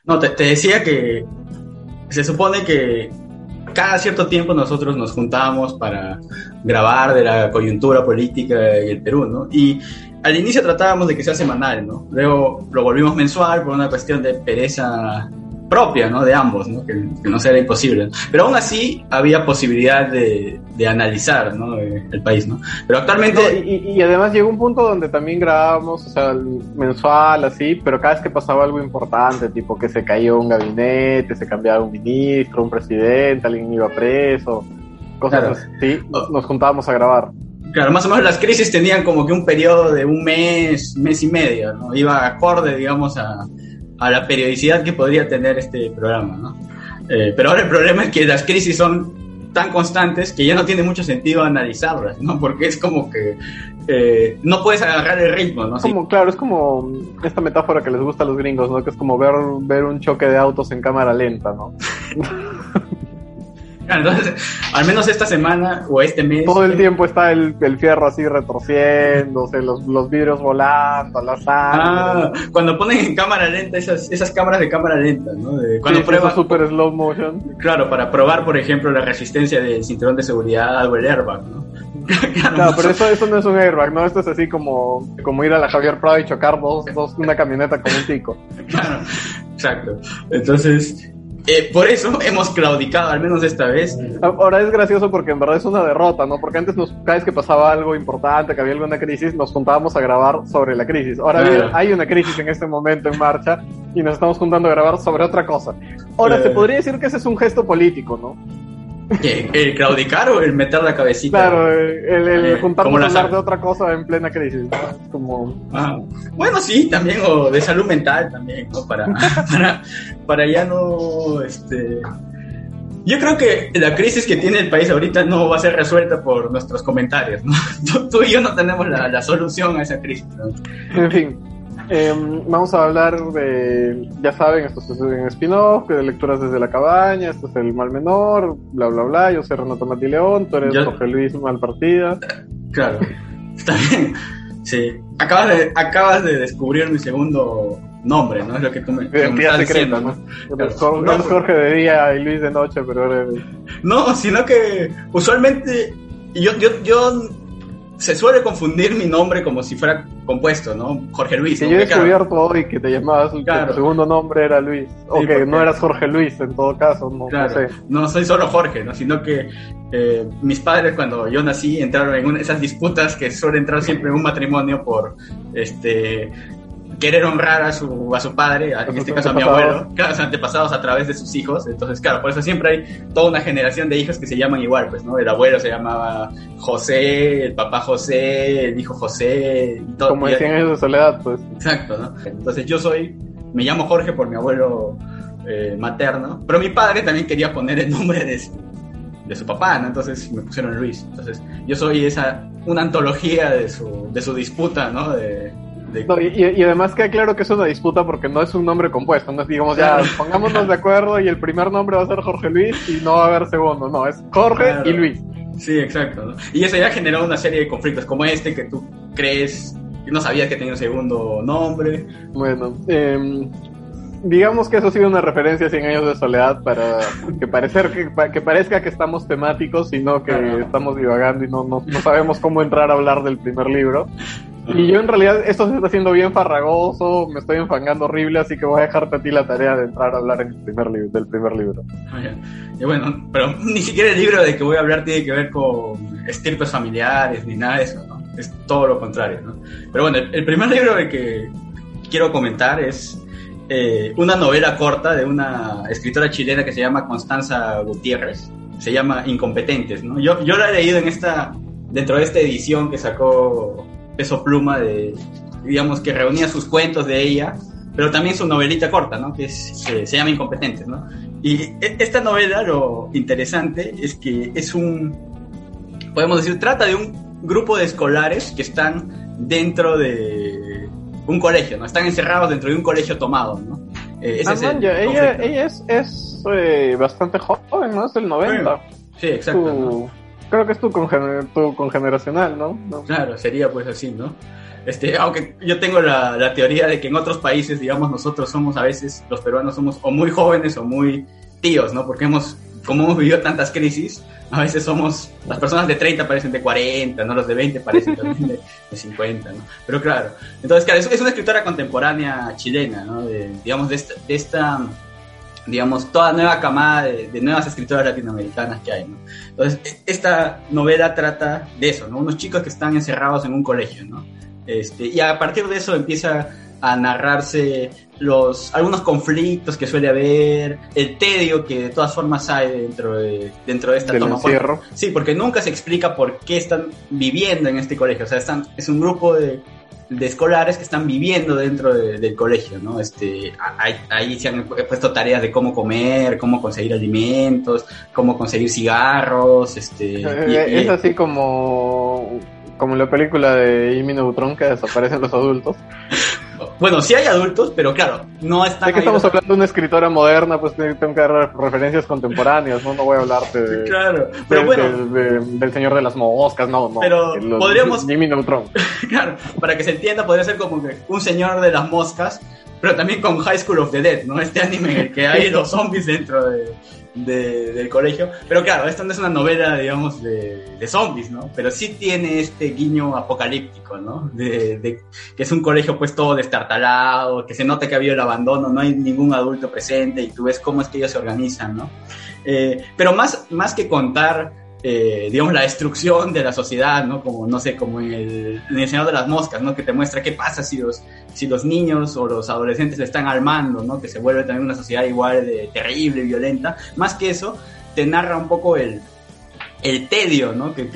No, te decía que se supone que cada cierto tiempo nosotros nos juntábamos para grabar de la coyuntura política en el Perú, ¿no? Y al inicio tratábamos de que sea semanal, ¿no? Luego lo volvimos mensual por una cuestión de pereza propia, ¿no? De ambos, ¿no? Que no era imposible. Pero aún así había posibilidad de analizar, ¿no? El país, ¿no? Pero actualmente... No, y además llegó un punto donde también grabábamos, o sea, mensual, así, pero cada vez que pasaba algo importante, tipo que se cayó un gabinete, se cambiaba un ministro, un presidente, alguien iba preso, cosas Claro. así, nos juntábamos a grabar. Claro, más o menos las crisis tenían como que un periodo de un mes, mes y medio, ¿no? Iba acorde, digamos, a la periodicidad que podría tener este programa, ¿no? Pero ahora el problema es que las crisis son tan constantes que ya no tiene mucho sentido analizarlas, ¿no? Porque es como que no puedes agarrar el ritmo, ¿no? Claro, es como esta metáfora que les gusta a los gringos, ¿no? Que es como ver un choque de autos en cámara lenta, ¿no? Claro, entonces, al menos esta semana o este mes... Todo el tiempo está el fierro así retorciéndose, los vidrios volando, la sangre. Cuando ponen en cámara lenta esas cámaras de cámara lenta, ¿no? Cuando sí, prueban super slow motion. Claro, para probar, por ejemplo, la resistencia del cinturón de seguridad o el airbag, ¿no? Claro, pero eso no es un airbag, ¿no? Esto es así como ir a la Javier Prado y chocar una camioneta con un tico. Claro, exacto. Entonces... por eso hemos claudicado, al menos esta vez. Ahora es gracioso porque en verdad es una derrota, ¿no? Porque antes cada vez que pasaba algo importante, que había alguna crisis, nos juntábamos a grabar sobre la crisis. Ahora bien, hay una crisis en este momento en marcha y nos estamos juntando a grabar sobre otra cosa. Ahora, se podría decir que ese es un gesto político, ¿no? ¿El claudicar o el meter la cabecita? Claro, el juntarnos a hablar de otra cosa en plena crisis, ¿no? Como... Bueno, sí, también, o de salud mental también, ¿no? Para ya no... Yo creo que la crisis que tiene el país ahorita no va a ser resuelta por nuestros comentarios, ¿no? Tú y yo no tenemos la solución a esa crisis, ¿no? En fin. Vamos a hablar de, ya saben, esto es un spin-off, de lecturas desde la cabaña, esto es el mal menor, bla bla bla, yo soy Renato Mati León, tú eres Jorge Luis Malpartida. Claro, está bien, sí. Acabas de descubrir mi segundo nombre, ¿no? Es lo que tú me estás diciendo, ¿no? Claro. Eres Jorge de día y Luis de noche, pero eres... No, sino que usualmente yo se suele confundir mi nombre como si fuera compuesto, ¿no? Jorge Luis. Que yo he descubierto hoy que te llamabas, claro. Que tu segundo nombre era Luis, sí, o que porque... no eras Jorge Luis en todo caso, no, claro, no sé. No soy solo Jorge, ¿no? Sino que mis padres cuando yo nací entraron en esas disputas que suelen entrar siempre en un matrimonio por querer honrar a su padre, en este caso a mi abuelo, claro, los antepasados a través de sus hijos. Entonces, claro, por eso siempre hay toda una generación de hijos que se llaman igual, pues, ¿no? El abuelo se llamaba José, el papá José, el hijo José, y todo. Como decían ellos de soledad, pues. Exacto, ¿no? Entonces me llamo Jorge por mi abuelo materno, pero mi padre también quería poner el nombre de su papá, ¿no? Entonces me pusieron Luis. Entonces yo soy una antología de su disputa, ¿no? No, y además queda claro que es una disputa porque no es un nombre compuesto, no es, digamos, ya pongámonos de acuerdo y el primer nombre va a ser Jorge Luis y no va a haber segundo, no, es Jorge y Luis. Sí, exacto, ¿no? Y eso ya generó una serie de conflictos como que tú crees que no sabías que tenía un segundo nombre. Bueno, digamos que eso ha sido una referencia a 100 años de soledad para que parezca que estamos temáticos, sino que estamos divagando y no sabemos cómo entrar a hablar del primer libro. Y yo en realidad esto se está haciendo bien farragoso, me estoy enfangando horrible, así que voy a dejarte a ti la tarea de entrar a hablar del primer libro. Y bueno, pero ni siquiera el libro de que voy a hablar tiene que ver con estirpes familiares ni nada de eso, ¿no? Es todo lo contrario, ¿no? Pero bueno, el primer libro del que quiero comentar es una novela corta de una escritora chilena que se llama Constanza Gutiérrez, se llama Incompetentes, ¿no? Yo la he leído dentro de esta edición que sacó Peso Pluma, digamos, que reunía sus cuentos de ella, pero también su novelita corta, ¿no? Que se llama Incompetentes, ¿no? Y esta novela, lo interesante es que podemos decir, trata de un grupo de escolares que están dentro de un colegio, ¿no? Están encerrados dentro de un colegio tomado, ¿no? Ella es bastante joven, ¿no? Es del 90. Sí, exacto. Creo que es tu congeneracional, ¿no? Claro, sería pues así, ¿no? Aunque yo tengo la teoría de que en otros países, digamos, nosotros somos a veces, los peruanos somos o muy jóvenes o muy tíos, ¿no? Porque como hemos vivido tantas crisis, a veces las personas de 30 parecen de 40, ¿no? Los de 20 parecen también de 50, ¿no? Pero claro, entonces, claro, es una escritora contemporánea chilena, ¿no? Digamos, de esta digamos, toda nueva camada de nuevas escritoras latinoamericanas que hay, ¿no? Entonces, esta novela trata de eso, ¿no? Unos chicos que están encerrados en un colegio, ¿no? Y a partir de eso empieza a narrarse algunos conflictos que suele haber, el tedio que de todas formas hay dentro de esta del toma. encierro. Sí, porque nunca se explica por qué están viviendo en este colegio, o sea, es un grupo de escolares que están viviendo dentro del colegio, ¿no? Ahí se han puesto tareas de cómo comer, cómo conseguir alimentos, cómo conseguir cigarros, es así como en la película de Jimmy Neutron, que desaparecen los adultos. Bueno, sí hay adultos, pero claro, no están. Sé que estamos hablando de una escritora moderna, pues tengo que dar referencias contemporáneas, no voy a hablarte claro, pero del Señor de las Moscas, no. Pero podríamos. Jimmy Neutron. Claro, para que se entienda, podría ser como que un Señor de las Moscas, pero también con High School of the Dead, ¿no? Este anime en el que hay los zombies dentro del colegio. Pero claro, esto no es una novela, digamos, de zombies, ¿no? Pero sí tiene este guiño apocalíptico, ¿no? Que es un colegio pues todo destartalado, que se nota que ha habido el abandono, no hay ningún adulto presente y tú ves cómo es que ellos se organizan, ¿no? Pero más que contar, digamos, la destrucción de la sociedad, ¿no? Como, no sé, como en el Señor de las Moscas, ¿no? Que te muestra qué pasa si los niños o los adolescentes se están armando, ¿no? Que se vuelve también una sociedad igual de terrible y violenta. Más que eso, te narra un poco el tedio, ¿no? Que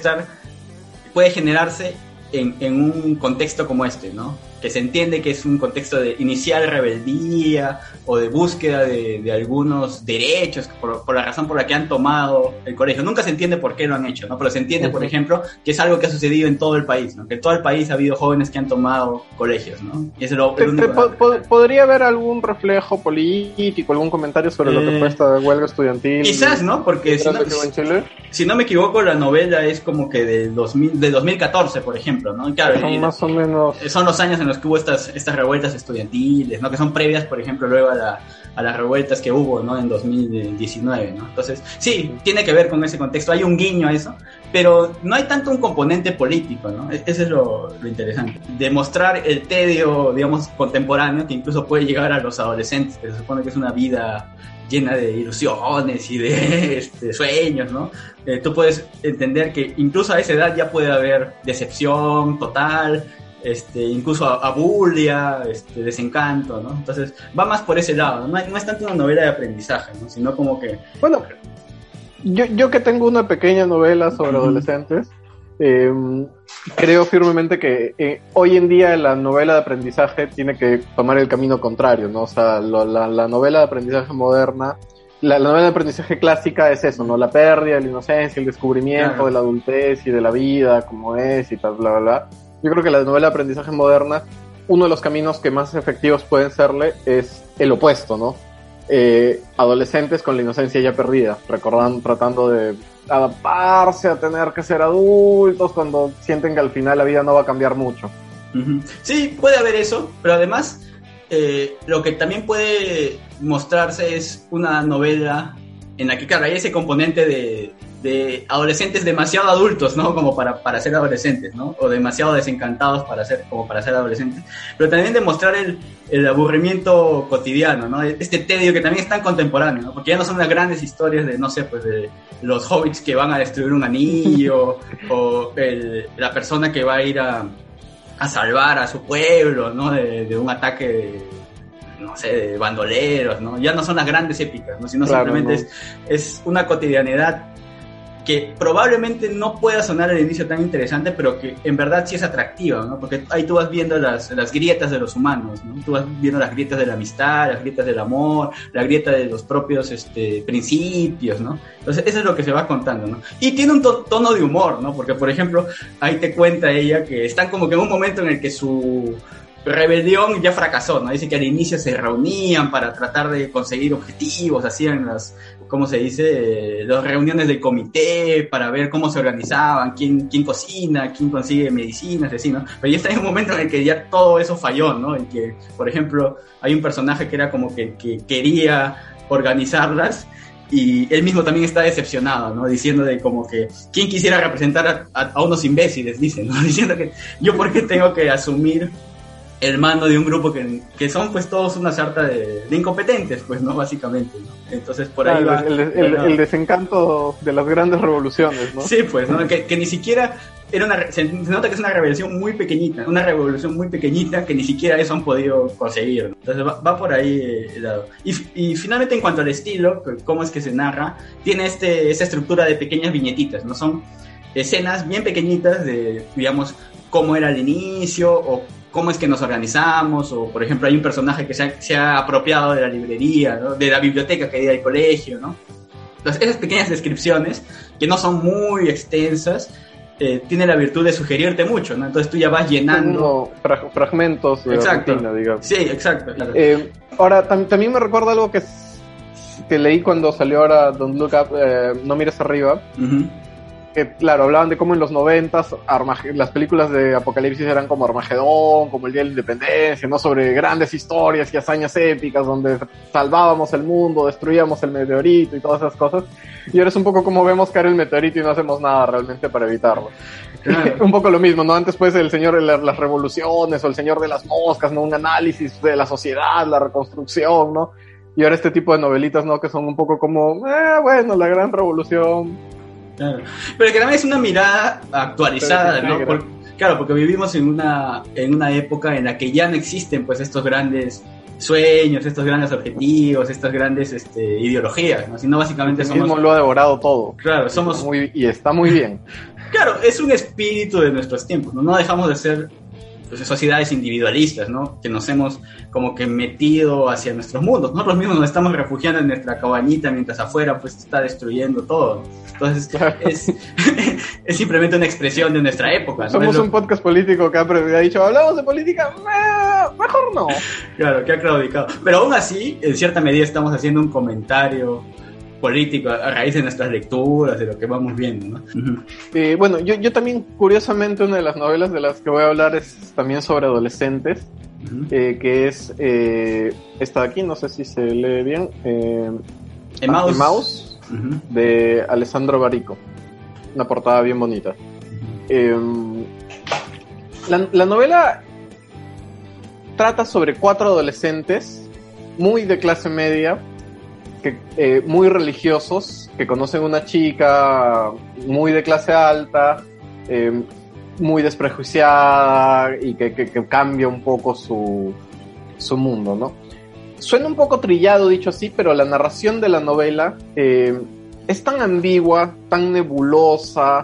puede generarse en un contexto como este, ¿no? Que se entiende que es un contexto de inicial rebeldía o de búsqueda de algunos derechos por la razón por la que han tomado el colegio. Nunca se entiende por qué lo han hecho, ¿no? Pero se entiende, por ejemplo, que es algo que ha sucedido en todo el país, ¿no? Que en todo el país ha habido jóvenes que han tomado colegios, ¿no? Y es el único... ¿Podría haber algún reflejo político, algún comentario sobre lo que fue esta huelga estudiantil? Quizás, ¿no? Porque si no me equivoco, la novela es como que de 2014, por ejemplo, ¿no? Claro, son más o menos... Son los años en los que hubo estas revueltas estudiantiles, ¿no? Que son previas, por ejemplo, luego a las revueltas que hubo, ¿no? En 2019, ¿no? Entonces, sí, tiene que ver con ese contexto, hay un guiño a eso, pero no hay tanto un componente político, ¿no? Eso es lo interesante. Demostrar el tedio, digamos, contemporáneo, que incluso puede llegar a los adolescentes, que se supone que es una vida llena de ilusiones y de sueños, ¿no? Tú puedes entender que incluso a esa edad ya puede haber decepción total, incluso abulia, desencanto, ¿no? Entonces va más por ese lado, no es tanto una novela de aprendizaje, ¿no? Sino como que... Bueno, yo que tengo una pequeña novela sobre adolescentes, creo firmemente que hoy en día la novela de aprendizaje tiene que tomar el camino contrario, ¿no? O sea, la novela de aprendizaje moderna, la novela de aprendizaje clásica es eso, ¿no? La pérdida de la inocencia, el descubrimiento de la adultez y de la vida como es y tal, bla, bla, bla. Yo creo que la novela de aprendizaje moderna, uno de los caminos que más efectivos pueden serle es el opuesto, ¿no? Adolescentes con la inocencia ya perdida, tratando de adaptarse a tener que ser adultos cuando sienten que al final la vida no va a cambiar mucho. Uh-huh. Sí, puede haber eso, pero además lo que también puede mostrarse es una novela en la que, claro, hay ese componente de adolescentes demasiado adultos, ¿no? Como para ser adolescentes, ¿no? O demasiado desencantados para ser adolescentes. Pero también demostrar el aburrimiento cotidiano, ¿no? Este tedio que también es tan contemporáneo, ¿no? Porque ya no son las grandes historias de, no sé, pues de los hobbits que van a destruir un anillo o la persona que va a ir a salvar a su pueblo, ¿no? De un ataque no sé, de bandoleros, ¿no? Ya no son las grandes épicas, ¿no? Sino simplemente es una cotidianidad que probablemente no pueda sonar al inicio tan interesante, pero que en verdad sí es atractiva, ¿no? Porque ahí tú vas viendo las grietas de los humanos, ¿no? Tú vas viendo las grietas de la amistad, las grietas del amor, la grieta de los propios principios, ¿no? Entonces eso es lo que se va contando, ¿no? Y tiene un tono de humor, ¿no? Porque, por ejemplo, ahí te cuenta ella que están como que en un momento en el que su rebelión ya fracasó, ¿no? Dice que al inicio se reunían para tratar de conseguir objetivos, hacían ¿cómo se dice? Las reuniones del comité para ver cómo se organizaban, quién cocina, quién consigue medicinas, así, ¿no? Pero ya está en un momento en el que ya todo eso falló, ¿no? En que, por ejemplo, hay un personaje que era como que quería organizarlas, y él mismo también está decepcionado, ¿no? Diciendo de como que, ¿quién quisiera representar a unos imbéciles? Dicen, ¿no? Diciendo que yo por qué tengo que asumir el mando de un grupo que son pues todos una sarta de incompetentes, pues, ¿no? Básicamente, ¿no? Entonces por ahí va... El desencanto de las grandes revoluciones, ¿no? Sí, pues, ¿no? Que ni siquiera era se nota que es una revolución muy pequeñita, que ni siquiera eso han podido conseguir, ¿no? Entonces va por ahí el lado. Y finalmente, en cuanto al estilo, cómo es que se narra, tiene esa estructura de pequeñas viñetitas, ¿no? Son escenas bien pequeñitas de, digamos, cómo era el inicio, o cómo es que nos organizamos, o por ejemplo hay un personaje que se ha apropiado de la librería, ¿no? De la biblioteca que hay del colegio, ¿no? Entonces esas pequeñas descripciones, que no son muy extensas, tiene la virtud de sugerirte mucho, ¿no? Entonces tú ya vas llenando... fragmentos de rutina, digamos. Sí, exacto. Claro. Ahora, también me recuerda algo que leí cuando salió ahora Don't Look Up, No Mires Arriba, que claro, hablaban de cómo en los 90s las películas de apocalipsis eran como Armagedón, como el Día de la Independencia, ¿no? Sobre grandes historias y hazañas épicas donde salvábamos el mundo, destruíamos el meteorito y todas esas cosas. Y ahora es un poco como vemos caer el meteorito y no hacemos nada realmente para evitarlo. Claro. Un poco lo mismo, ¿no? Antes pues el señor de las revoluciones o el señor de las moscas, ¿no? Un análisis de la sociedad, la reconstrucción, ¿no? Y ahora este tipo de novelitas, ¿no? Que son un poco como, bueno, la gran revolución. Claro. Pero que también es una mirada actualizada, ¿no? Porque vivimos en una época en la que ya no existen pues estos grandes sueños, estos grandes objetivos, estas grandes ideologías, ¿no? Sino básicamente somos... mismo lo ha devorado todo. Claro, somos... y está muy bien. Claro, es un espíritu de nuestros tiempos, ¿no? No dejamos de ser pues, sociedades individualistas, ¿no? Que nos hemos como que metido hacia nuestros mundos. Nosotros mismos nos estamos refugiando en nuestra cabañita mientras afuera pues está destruyendo todo. Entonces claro. es simplemente una expresión de nuestra época, ¿no? Somos un podcast político que ha dicho, hablamos de política, mejor no. Claro, que ha claudicado. Pero aún así, en cierta medida estamos haciendo un comentario político a raíz de nuestras lecturas, de lo que vamos viendo, ¿no? Uh-huh. Bueno, yo también, curiosamente, una de las novelas de las que voy a hablar es también sobre adolescentes, uh-huh. Que es esta de aquí, no sé si se lee bien, Emmaus, uh-huh. de Alessandro Barico, una portada bien bonita. Uh-huh. La novela trata sobre 4 adolescentes muy de clase media, muy religiosos, que conocen una chica muy de clase alta, muy desprejuiciada y que cambia un poco su mundo, ¿no? Suena un poco trillado dicho así, pero la narración de la novela es tan ambigua, tan nebulosa,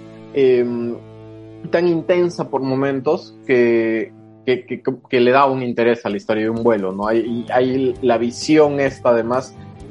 tan intensa por momentos que le da un interés a la historia de un vuelo, ¿no? Hay la visión esta, además.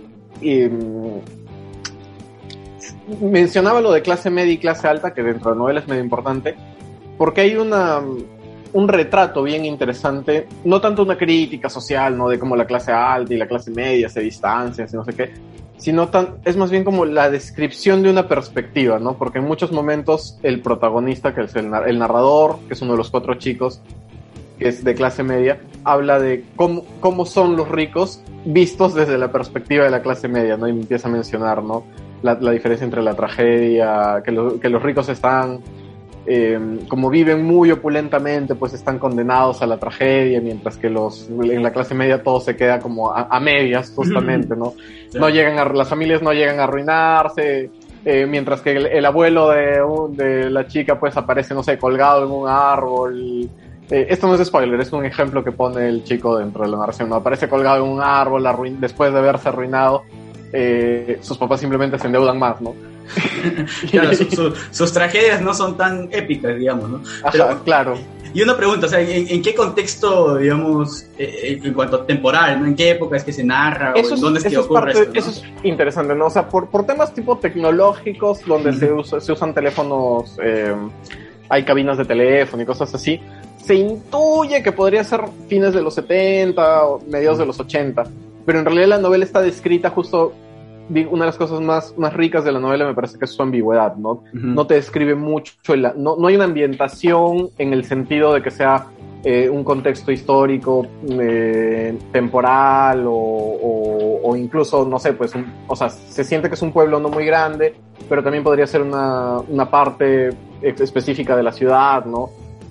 Mencionaba lo de clase media y clase alta, que dentro de la novela es medio importante, porque hay un retrato bien interesante, no tanto una crítica social, ¿no? De cómo la clase alta y la clase media se distancian, no sé qué, sino es más bien como la descripción de una perspectiva, ¿no? Porque en muchos momentos el protagonista, que es el narrador, que es uno de los 4 chicos, que es de clase media, habla de cómo son los ricos vistos desde la perspectiva de la clase media, ¿no? Y empieza a mencionar, ¿no? La diferencia entre la tragedia, que los ricos están, como viven muy opulentamente, pues están condenados a la tragedia, mientras que en la clase media todo se queda como a medias, justamente, ¿no? Sí. Las familias no llegan a arruinarse, mientras que el abuelo de la chica, pues aparece, no sé, colgado en un árbol. Esto no es spoiler, es un ejemplo que pone el chico dentro de la narración, ¿no? Aparece colgado en un árbol después de haberse arruinado, sus papás simplemente se endeudan más, ¿no? Claro, sus tragedias no son tan épicas, digamos, ¿no? Ajá, claro. Y una pregunta, o sea, ¿en qué contexto, digamos, en cuanto a temporal, ¿no? ¿En qué época es que se narra? ¿Dónde es que ocurre esto, ¿no? Eso es interesante, ¿no? O sea, por temas tipo tecnológicos, donde se usan teléfonos, hay cabinas de teléfono y cosas así, se intuye que podría ser fines de los 70 o mediados de los 80, pero en realidad la novela está descrita justo, una de las cosas más ricas de la novela me parece que es su ambigüedad, ¿no? No te describe mucho, no hay una ambientación en el sentido de que sea un contexto histórico, temporal o incluso, no sé, pues, o sea, se siente que es un pueblo no muy grande, pero también podría ser una parte específica de la ciudad, ¿no?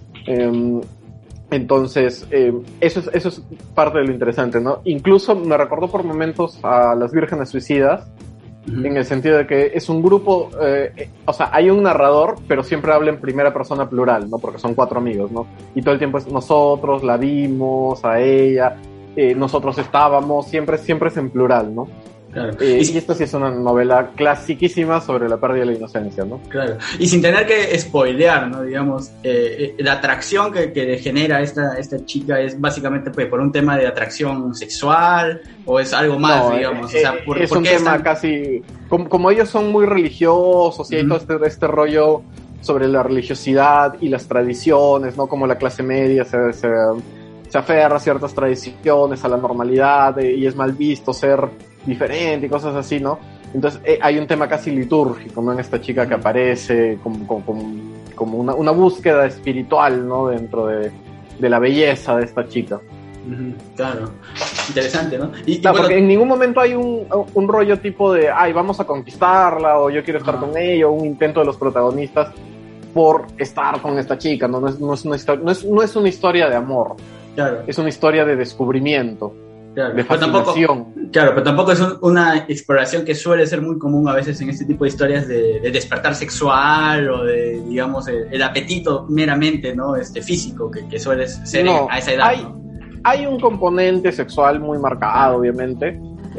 Entonces, eso es parte de lo interesante, ¿no? Incluso me recordó por momentos a Las Vírgenes Suicidas, en el sentido de que es un grupo, o sea, hay un narrador, pero siempre habla en primera persona plural, ¿no? Porque son 4 amigos, ¿no? Y todo el tiempo es nosotros, la vimos, a ella, nosotros estábamos, siempre es en plural, ¿no? Claro. Y esta sí es una novela clasiquísima sobre la pérdida de la inocencia, ¿no? Claro. Y sin tener que spoilear, ¿no? Digamos, la atracción que le genera esta chica es básicamente pues, por un tema de atracción sexual o es algo más, no, digamos. O sea, es un tema casi... Como ellos son muy religiosos y hay todo este rollo sobre la religiosidad y las tradiciones, ¿no? Como la clase media se aferra a ciertas tradiciones, a la normalidad, y es mal visto ser diferente y cosas así, ¿no? Entonces hay un tema casi litúrgico, ¿no? En esta chica que aparece como una búsqueda espiritual, ¿no? Dentro de la belleza de esta chica. Claro, interesante, ¿no? Y claro, porque en ningún momento hay un rollo tipo de, ay, vamos a conquistarla, o yo quiero estar con ella, o un intento de los protagonistas por estar con esta chica, ¿no? No es una historia de amor. Claro. Es una historia de descubrimiento, claro, de fascinación. Pero tampoco es una exploración que suele ser muy común a veces en este tipo de historias de despertar sexual o de, digamos, el apetito meramente, ¿no? Físico que suele ser a esa edad. Hay un componente sexual muy marcado, obviamente,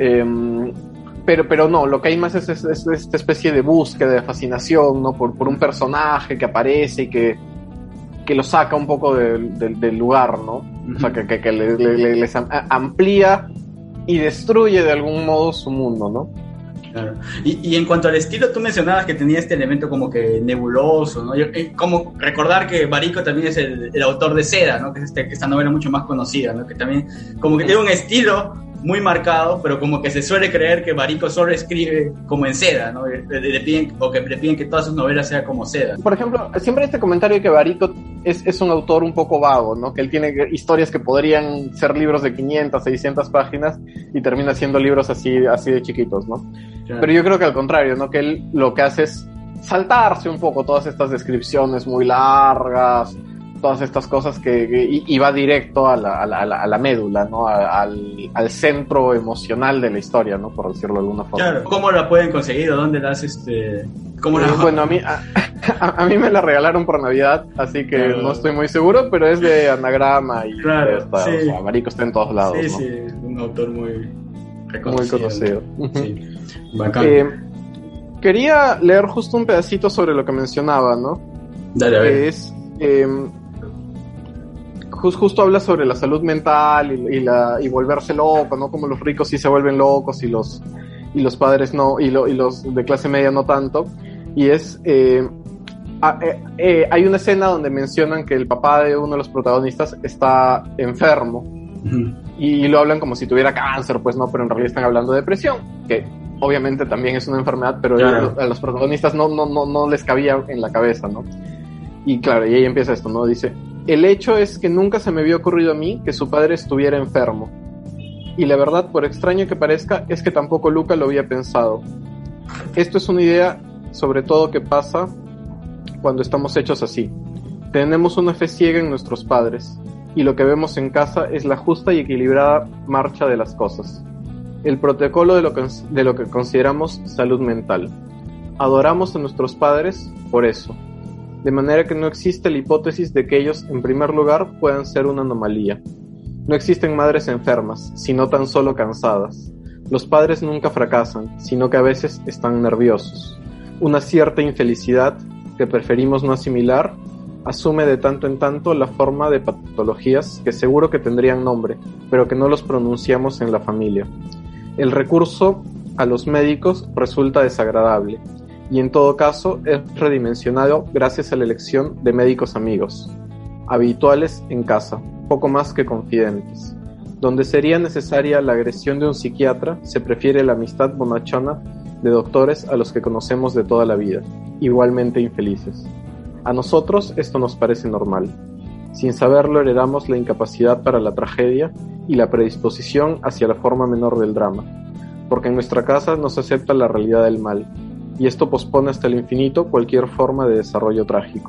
pero no, lo que hay más es esta especie de búsqueda, de fascinación, ¿no? Por un personaje que aparece y que lo saca un poco del lugar, ¿no? O sea, que les amplía y destruye de algún modo su mundo, ¿no? Claro. Y en cuanto al estilo, tú mencionabas que tenía este elemento como que nebuloso, ¿no? Como recordar que Baricco también es el autor de Seda, ¿no? Que es esta novela mucho más conocida, ¿no? Que también como que tiene un estilo muy marcado, pero como que se suele creer que Baricco solo escribe como en Seda, ¿no? Le piden que todas sus novelas sean como Seda. Por ejemplo, siempre este comentario de que Baricco es un autor un poco vago, ¿no? Que él tiene historias que podrían ser libros de 500, 600 páginas y termina siendo libros así de chiquitos, ¿no? Claro. Pero yo creo que al contrario, ¿no? Que él lo que hace es saltarse un poco todas estas descripciones muy largas, todas estas cosas y va directo a la médula, ¿no? Al centro emocional de la historia, ¿no? Por decirlo de alguna forma. Claro. ¿Cómo la pueden conseguir? ¿O dónde las ¿Cómo la... Bueno, a mí me la regalaron por Navidad, así que claro, no estoy muy seguro, pero es de Anagrama y claro, sí. O sea, Baricco está en todos lados, sí, ¿no? Sí, un autor muy conocido. Sí. Bacán. Quería leer justo un pedacito sobre lo que mencionaba, ¿no? Dale, a ver. Que es... justo habla sobre la salud mental y volverse loco, ¿no? Como los ricos sí se vuelven locos y los padres no, y los de clase media no tanto. Y es hay una escena donde mencionan que el papá de uno de los protagonistas está enfermo. Y lo hablan como si tuviera cáncer, pues no, pero en realidad están hablando de depresión, que obviamente también es una enfermedad, pero claro, a los protagonistas no les cabía en la cabeza, ¿no? Y claro, y ahí empieza esto, ¿no? Dice: el hecho es que nunca se me había ocurrido a mí que su padre estuviera enfermo. Y la verdad, por extraño que parezca, es que tampoco Luca lo había pensado. Esto es una idea, sobre todo, que pasa cuando estamos hechos así. Tenemos una fe ciega en nuestros padres, y lo que vemos en casa es la justa y equilibrada marcha de las cosas. El protocolo de lo que consideramos salud mental. Adoramos a nuestros padres por eso. De manera que no existe la hipótesis de que ellos, en primer lugar, puedan ser una anomalía. No existen madres enfermas, sino tan solo cansadas. Los padres nunca fracasan, sino que a veces están nerviosos. Una cierta infelicidad, que preferimos no asimilar, asume de tanto en tanto la forma de patologías que seguro que tendrían nombre, pero que no los pronunciamos en la familia. El recurso a los médicos resulta desagradable, y en todo caso es redimensionado gracias a la elección de médicos amigos. habituales en casa, poco más que confidentes. Donde sería necesaria la agresión de un psiquiatra, se prefiere la amistad bonachona de doctores a los que conocemos de toda la vida, igualmente infelices. A nosotros esto nos parece normal. Sin saberlo heredamos la incapacidad para la tragedia y la predisposición hacia la forma menor del drama, porque en nuestra casa no se acepta la realidad del mal, y esto pospone hasta el infinito cualquier forma de desarrollo trágico.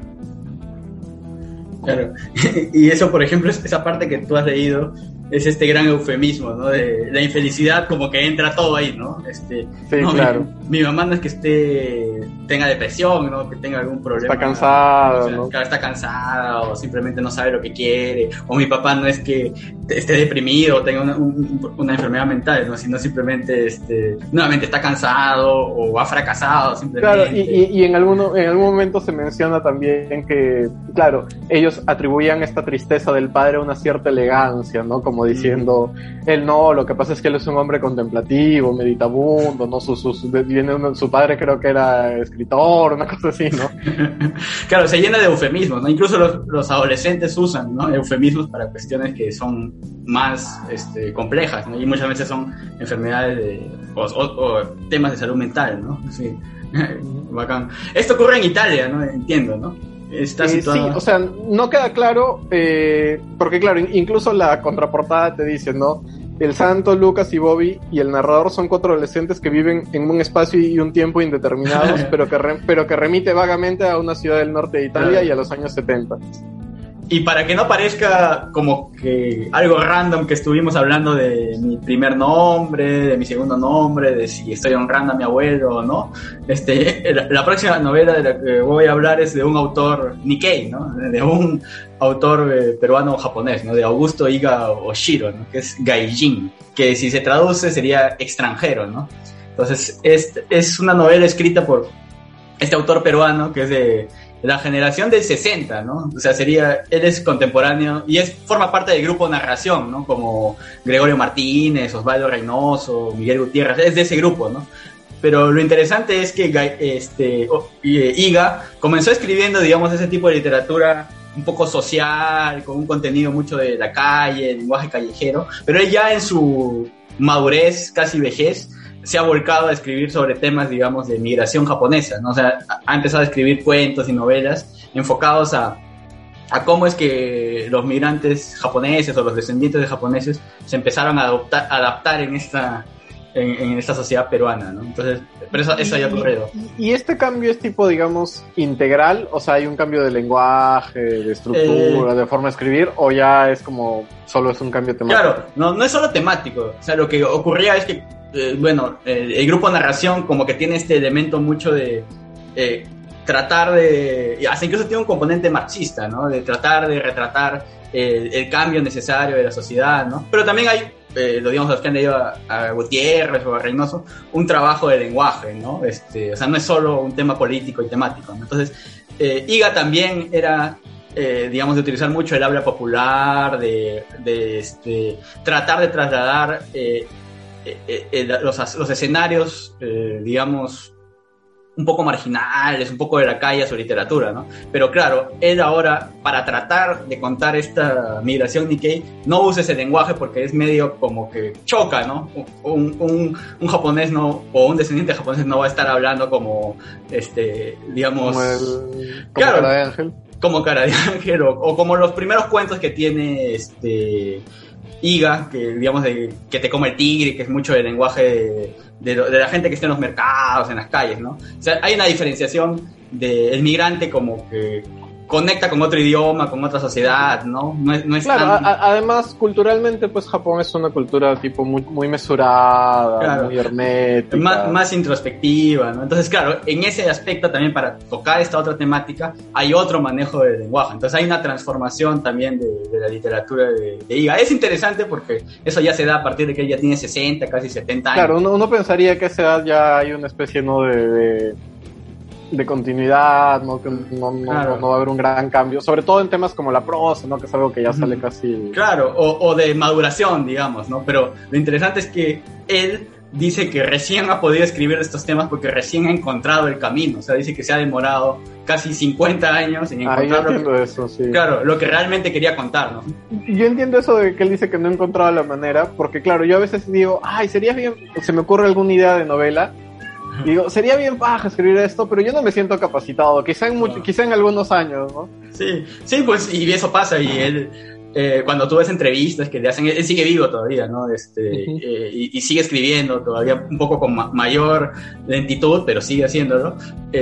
Claro, y eso, por ejemplo, esa parte que tú has leído, es este gran eufemismo, ¿no? De la infelicidad, como que entra todo ahí, ¿no? Sí, no, claro. Mi mamá no es que tenga depresión, ¿no? Que tenga algún problema. Está cansada, o sea, ¿no? Claro, está cansada, o simplemente no sabe lo que quiere. O mi papá no es que esté deprimido o tenga una enfermedad mental, ¿no? Sino simplemente, nuevamente está cansado o ha fracasado, simplemente. Claro, y en algún momento se menciona también que, claro, ellos atribuían esta tristeza del padre a una cierta elegancia, ¿no? Como diciendo, él no, lo que pasa es que él es un hombre contemplativo, meditabundo, ¿no? Su padre creo que era escritor, una cosa así, ¿no? Claro, se llena de eufemismos, ¿no? Incluso los adolescentes usan, ¿no? Eufemismos para cuestiones que son más complejas, ¿no? Y muchas veces son enfermedades o temas de salud mental, ¿no? Sí. Bacán. Esto ocurre en Italia, ¿no? Entiendo, ¿no? Está situado... Sí, o sea, no queda claro, porque claro, incluso la contraportada te dice, ¿no? El santo, Lucas y Bobby y el narrador son 4 adolescentes que viven en un espacio y un tiempo indeterminados, pero que remite vagamente a una ciudad del norte de Italia y a los años 70. Y para que no parezca como que algo random que estuvimos hablando de mi primer nombre, de mi segundo nombre, de si estoy honrando a mi abuelo o no, la próxima novela de la que voy a hablar es de un autor Nikkei, ¿no? De un autor peruano-japonés, ¿no? De Augusto Iga Oshiro, ¿no? Que es Gaijin, que si se traduce sería extranjero, ¿no? Entonces es una novela escrita por este autor peruano que es de la generación del 60, ¿no? O sea, él es contemporáneo y forma parte del grupo Narración, ¿no? Como Gregorio Martínez, Osvaldo Reynoso, Miguel Gutiérrez, es de ese grupo, ¿no? Pero lo interesante es que Iga comenzó escribiendo, digamos, ese tipo de literatura un poco social, con un contenido mucho de la calle, lenguaje callejero, pero él ya en su madurez, casi vejez, se ha volcado a escribir sobre temas, digamos, de migración japonesa, ¿no? O sea, ha empezado a escribir cuentos y novelas enfocados a cómo es que los migrantes japoneses o los descendientes de japoneses se empezaron a adaptar en esta sociedad peruana, ¿no? Entonces, pero eso ya ha ocurrido. ¿Y este cambio es tipo, digamos, integral? O sea, ¿hay un cambio de lenguaje, de estructura, de forma de escribir? ¿O ya es como, solo es un cambio temático? Claro, no es solo temático. O sea, lo que ocurría es que, el grupo Narración como que tiene este elemento mucho de tratar de... Hasta incluso tiene un componente marxista, ¿no? De tratar de retratar el cambio necesario de la sociedad, ¿no? Pero también hay... lo digamos los que han leído a Gutiérrez o a Reynoso, un trabajo de lenguaje, ¿no? O sea, no es solo un tema político y temático, ¿no? Entonces, Iga también era, digamos, de utilizar mucho el habla popular, de tratar de trasladar los escenarios, digamos, un poco marginales, un poco de la calle a su literatura, ¿no? Pero claro, él ahora, para tratar de contar esta migración Nikkei, no usa ese lenguaje porque es medio como que choca, ¿no? Un japonés no, o un descendiente japonés no va a estar hablando como, digamos... Como claro, Cara de Ángel. Como Cara de Ángel, o como los primeros cuentos que tiene, Iga, que digamos que te come el tigre, que es mucho del lenguaje de la gente que está en los mercados, en las calles, ¿no? O sea, hay una diferenciación del migrante como que conecta con otro idioma, con otra sociedad, ¿no? No es claro, tan... además, culturalmente, pues Japón es una cultura tipo muy mesurada, claro, muy hermética. Más introspectiva, ¿no? Entonces, claro, en ese aspecto también para tocar esta otra temática hay otro manejo del lenguaje. Entonces hay una transformación también de la literatura de Iga. Es interesante porque eso ya se da a partir de que ella tiene 60, casi 70 años. Claro, uno pensaría que a esa edad ya hay una especie, ¿no? de continuidad, ¿no? Que claro, no va a haber un gran cambio, sobre todo en temas como la prosa, ¿no? Que es algo que ya sale casi... Claro, o de maduración, digamos, ¿no? Pero lo interesante es que él dice que recién ha podido escribir estos temas porque recién ha encontrado el camino. O sea, dice que se ha demorado casi 50 años en encontrar eso, sí. Claro, lo que realmente quería contar, ¿no? Yo entiendo eso de que él dice que no ha encontrado la manera, porque claro, yo a veces digo, ay, sería bien, se me ocurre alguna idea de novela, y digo, sería bien paja escribir esto, pero yo no me siento capacitado, quizá en algunos años, ¿no? Sí, pues, y eso pasa, y él... cuando tú ves entrevistas que le hacen, él sigue vivo todavía, ¿no? Y sigue escribiendo todavía un poco con mayor lentitud, pero sigue haciéndolo.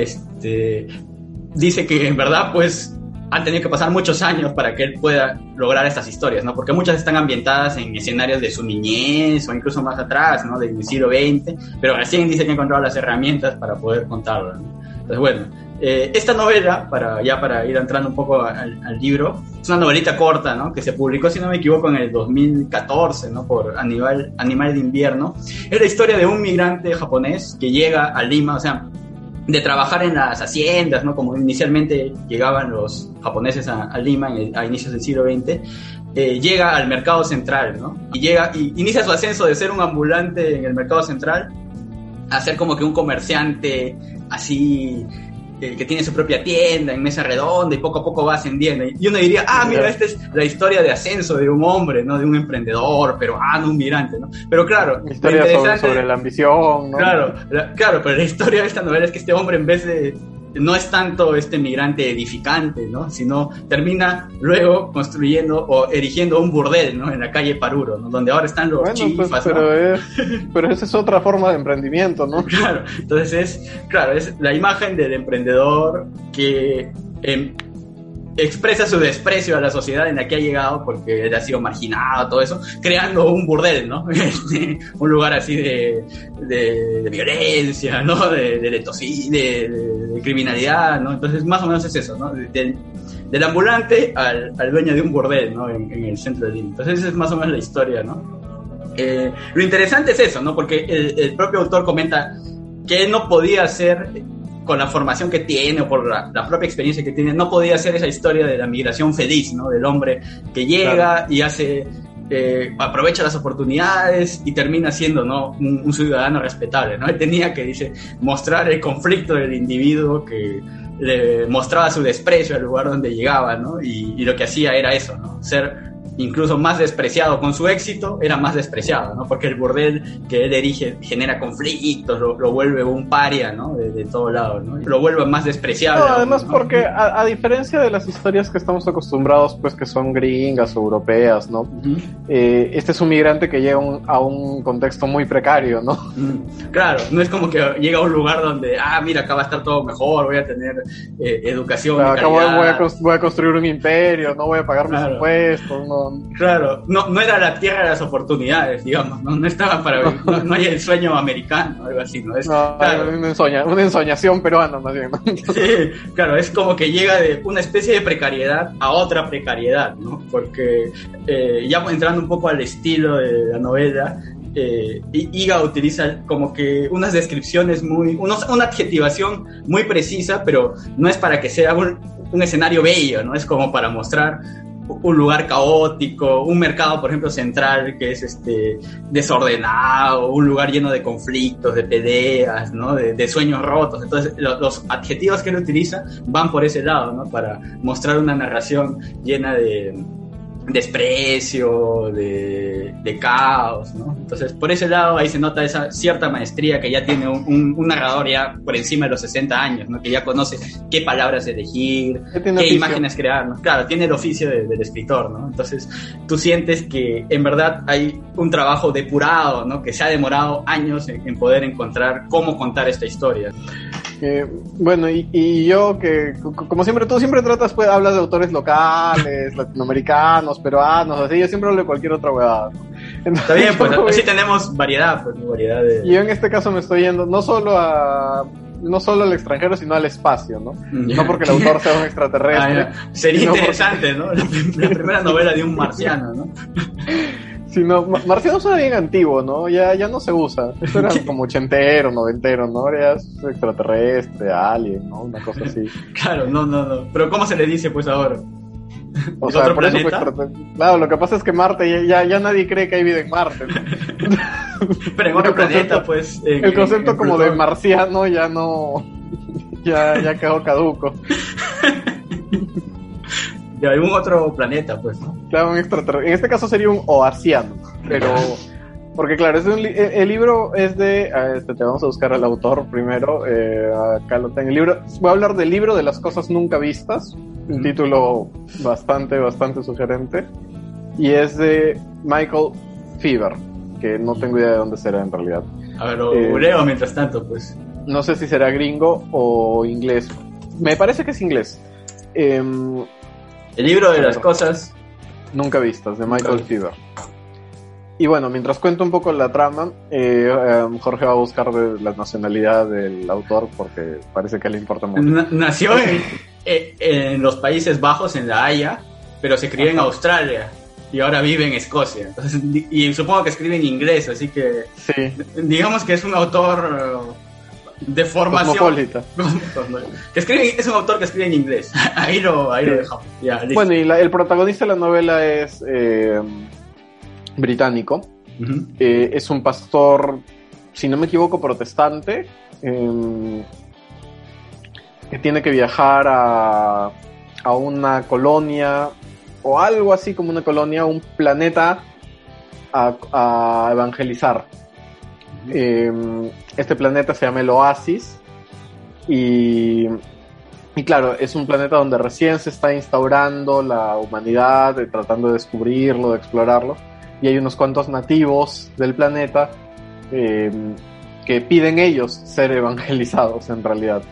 Dice que en verdad, pues, han tenido que pasar muchos años para que él pueda lograr estas historias, ¿no? Porque muchas están ambientadas en escenarios de su niñez o incluso más atrás, ¿no? Del siglo XX, pero recién dice que ha encontrado las herramientas para poder contarlo, ¿no? Entonces, bueno, esta novela, para ir entrando un poco al libro, es una novelita corta, ¿no? Que se publicó, si no me equivoco, en el 2014, ¿no? Por Animal de Invierno. Es la historia de un migrante japonés que llega a Lima, o sea, de trabajar en las haciendas, ¿no? Como inicialmente llegaban los japoneses a Lima a inicios del siglo XX, llega al mercado central, ¿no? Y inicia su ascenso de ser un ambulante en el mercado central a ser como que un comerciante así, que tiene su propia tienda en mesa redonda y poco a poco va ascendiendo. Y uno diría, mira, esta es la historia de ascenso de un hombre, ¿no? De un emprendedor peruano, un migrante, ¿no? Pero claro, historia sobre la ambición, ¿no? Claro, pero la historia de esta novela es que este hombre, en vez de... no es tanto este migrante edificante, ¿no? Sino termina luego construyendo o erigiendo un burdel, ¿no? En la calle Paruro, ¿no? Donde ahora están los chifas, pues, pero esa es otra forma de emprendimiento, ¿no? Claro, entonces es la imagen del emprendedor que expresa su desprecio a la sociedad en la que ha llegado porque él ha sido marginado, todo eso, creando un burdel, ¿no? Un lugar así de violencia, ¿no? De criminalidad, ¿no? Entonces, más o menos es eso, ¿no? Del ambulante al dueño de un burdel, ¿no? En el centro de Lima. Entonces, esa es más o menos la historia, ¿no? Lo interesante es eso, ¿no? Porque el propio autor comenta que él no podía hacer... con la formación que tiene o por la propia experiencia que tiene, no podía hacer esa historia de la migración feliz, ¿no? Del hombre que llega y aprovecha las oportunidades y termina siendo, ¿no? un ciudadano respetable, ¿no? Él tenía que, dice, mostrar el conflicto del individuo que le mostraba su desprecio al lugar donde llegaba, ¿no? Y lo que hacía era eso, ¿no? Ser incluso más despreciado. Con su éxito era más despreciado, ¿no? Porque el burdel que él erige genera conflictos, lo vuelve un paria, ¿no? De todo lado, ¿no? Lo vuelve más despreciable. No, además, ¿no? Porque a diferencia de las historias que estamos acostumbrados, pues que son gringas o europeas, ¿no? Uh-huh. Este es un migrante que llega a un contexto muy precario, ¿no? Claro, no es como que llega a un lugar donde, mira, acá va a estar todo mejor, voy a tener educación de calidad. Acá voy a construir un imperio, no voy a pagar mis impuestos, no. Claro, no era la tierra de las oportunidades, digamos, no estaba no hay el sueño americano, algo así, ¿no? Claro, una ensoñación peruana, más bien, ¿no? Sí, claro, es como que llega de una especie de precariedad a otra precariedad, ¿no? Porque ya entrando un poco al estilo de la novela, Iga utiliza como que unas descripciones una adjetivación muy precisa, pero no es para que sea un escenario bello, ¿no? Es como para mostrar un lugar caótico, un mercado, por ejemplo, central que es desordenado, un lugar lleno de conflictos, de peleas, ¿no? De sueños rotos. Entonces, los adjetivos que él utiliza van por ese lado, ¿no? Para mostrar una narración llena de desprecio, de caos, ¿no? Entonces, por ese lado, ahí se nota esa cierta maestría que ya tiene un narrador ya por encima de los 60 años, ¿no? Que ya conoce qué palabras elegir, qué imágenes crear, ¿no? Claro, tiene el oficio del escritor, ¿no? Entonces, tú sientes que en verdad hay un trabajo depurado, ¿no? Que se ha demorado años en poder encontrar cómo contar esta historia. Bueno, y yo que, como siempre, tú siempre tratas, pues, hablas de autores locales, latinoamericanos, peruanos, así, yo siempre hablo de cualquier otra huevada, ¿no? Entonces, está bien, pues, así tenemos variedad, pues, variedad de... Yo en este caso me estoy yendo no solo al extranjero, sino al espacio, ¿no? Yeah. No porque el autor sea un extraterrestre. Sería interesante, ¿no? La primera novela de un marciano, ¿no? Sino, marciano suena bien antiguo, ¿no? Ya no se usa. Esto era como ochentero, noventero, ¿no? Era extraterrestre, alien, ¿no? Una cosa así. Claro, no. Pero ¿cómo se le dice, pues, ahora? O ¿Es sea, otro por eso planeta? claro, lo que pasa es que Marte, ya nadie cree que hay vida en Marte, ¿no? Pero en otro planeta, pues. El concepto en como de Plutón. marciano ya no, ya quedó caduco. De algún otro planeta, pues, ¿no? Claro, un extraterrestre. En este caso sería un oasiano, pero porque claro, el libro es de, te vamos a buscar al autor primero, acá lo tengo el libro, voy a hablar del libro de las cosas nunca vistas, un título bastante sugerente, y es de Michael Fever, que no tengo idea de dónde será en realidad. A ver, lo googleo mientras tanto, pues. No sé si será gringo o inglés, me parece que es inglés. El libro de las cosas. Nunca vistas, de Michael Fever. Y bueno, mientras cuento un poco la trama, Jorge va a buscar la nacionalidad del autor porque parece que le importa mucho. Nació en los Países Bajos, en La Haya, pero se crió en Australia y ahora vive en Escocia. Entonces, y supongo que escribe en inglés, así que Sí. digamos que es un autor de formación. Cosmopolita. Es un autor que escribe en inglés. Ahí lo dejamos. Ya, listo. Bueno, y el protagonista de la novela es británico. Uh-huh. Es un pastor, si no me equivoco, protestante, que tiene que viajar a una colonia, o algo así como una colonia, un planeta, a evangelizar. Este planeta se llama el Oasis, y claro, es un planeta donde recién se está instaurando la humanidad, tratando de descubrirlo, de explorarlo, y hay unos cuantos nativos del planeta que piden ellos ser evangelizados en realidad.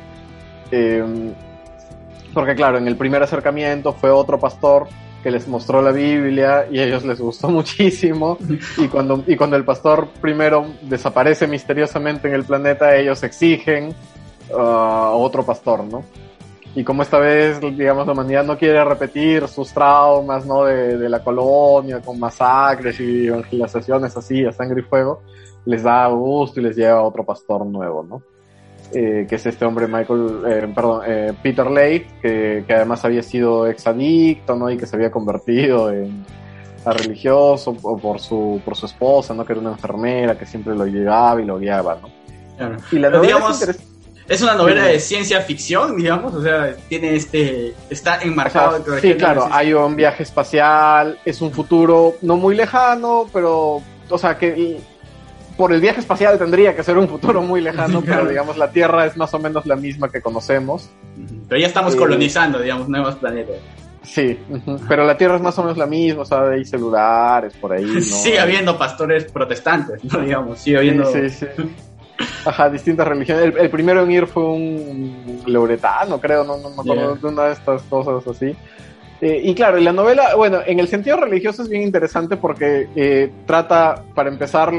Porque claro, en el primer acercamiento fue otro pastor que les mostró la Biblia y a ellos les gustó muchísimo, y cuando el pastor primero desaparece misteriosamente en el planeta, ellos exigen a otro pastor, ¿no? Y como esta vez, digamos, la humanidad no quiere repetir sus traumas, ¿no? de la colonia, con masacres y evangelizaciones así, a sangre y fuego, les da gusto y les lleva a otro pastor nuevo, ¿no? Que es este hombre Peter Leigh, que además había sido exadicto, ¿no? Y que se había convertido a religioso por su esposa, ¿no? Que era una enfermera que siempre lo llevaba y lo guiaba, ¿no? Claro. Y la novela es una novela de ciencia ficción, digamos, o sea, está enmarcado. O sea, sí, claro, hay un viaje espacial, es un futuro no muy lejano, pero, o sea, que por el viaje espacial tendría que ser un futuro muy lejano, claro. Pero digamos, la Tierra es más o menos la misma que conocemos. Pero ya estamos colonizando, digamos, nuevos planetas. Sí, pero la Tierra es más o menos la misma, o sea, hay celulares por ahí, ¿no? Sigue habiendo pastores protestantes, ¿no? Digamos, sigue habiendo... Sí. Ajá, distintas religiones. El primero en ir fue un lauretano, creo, no me acuerdo de una de estas cosas así. Y claro, y la novela, bueno, en el sentido religioso es bien interesante porque trata, para empezar,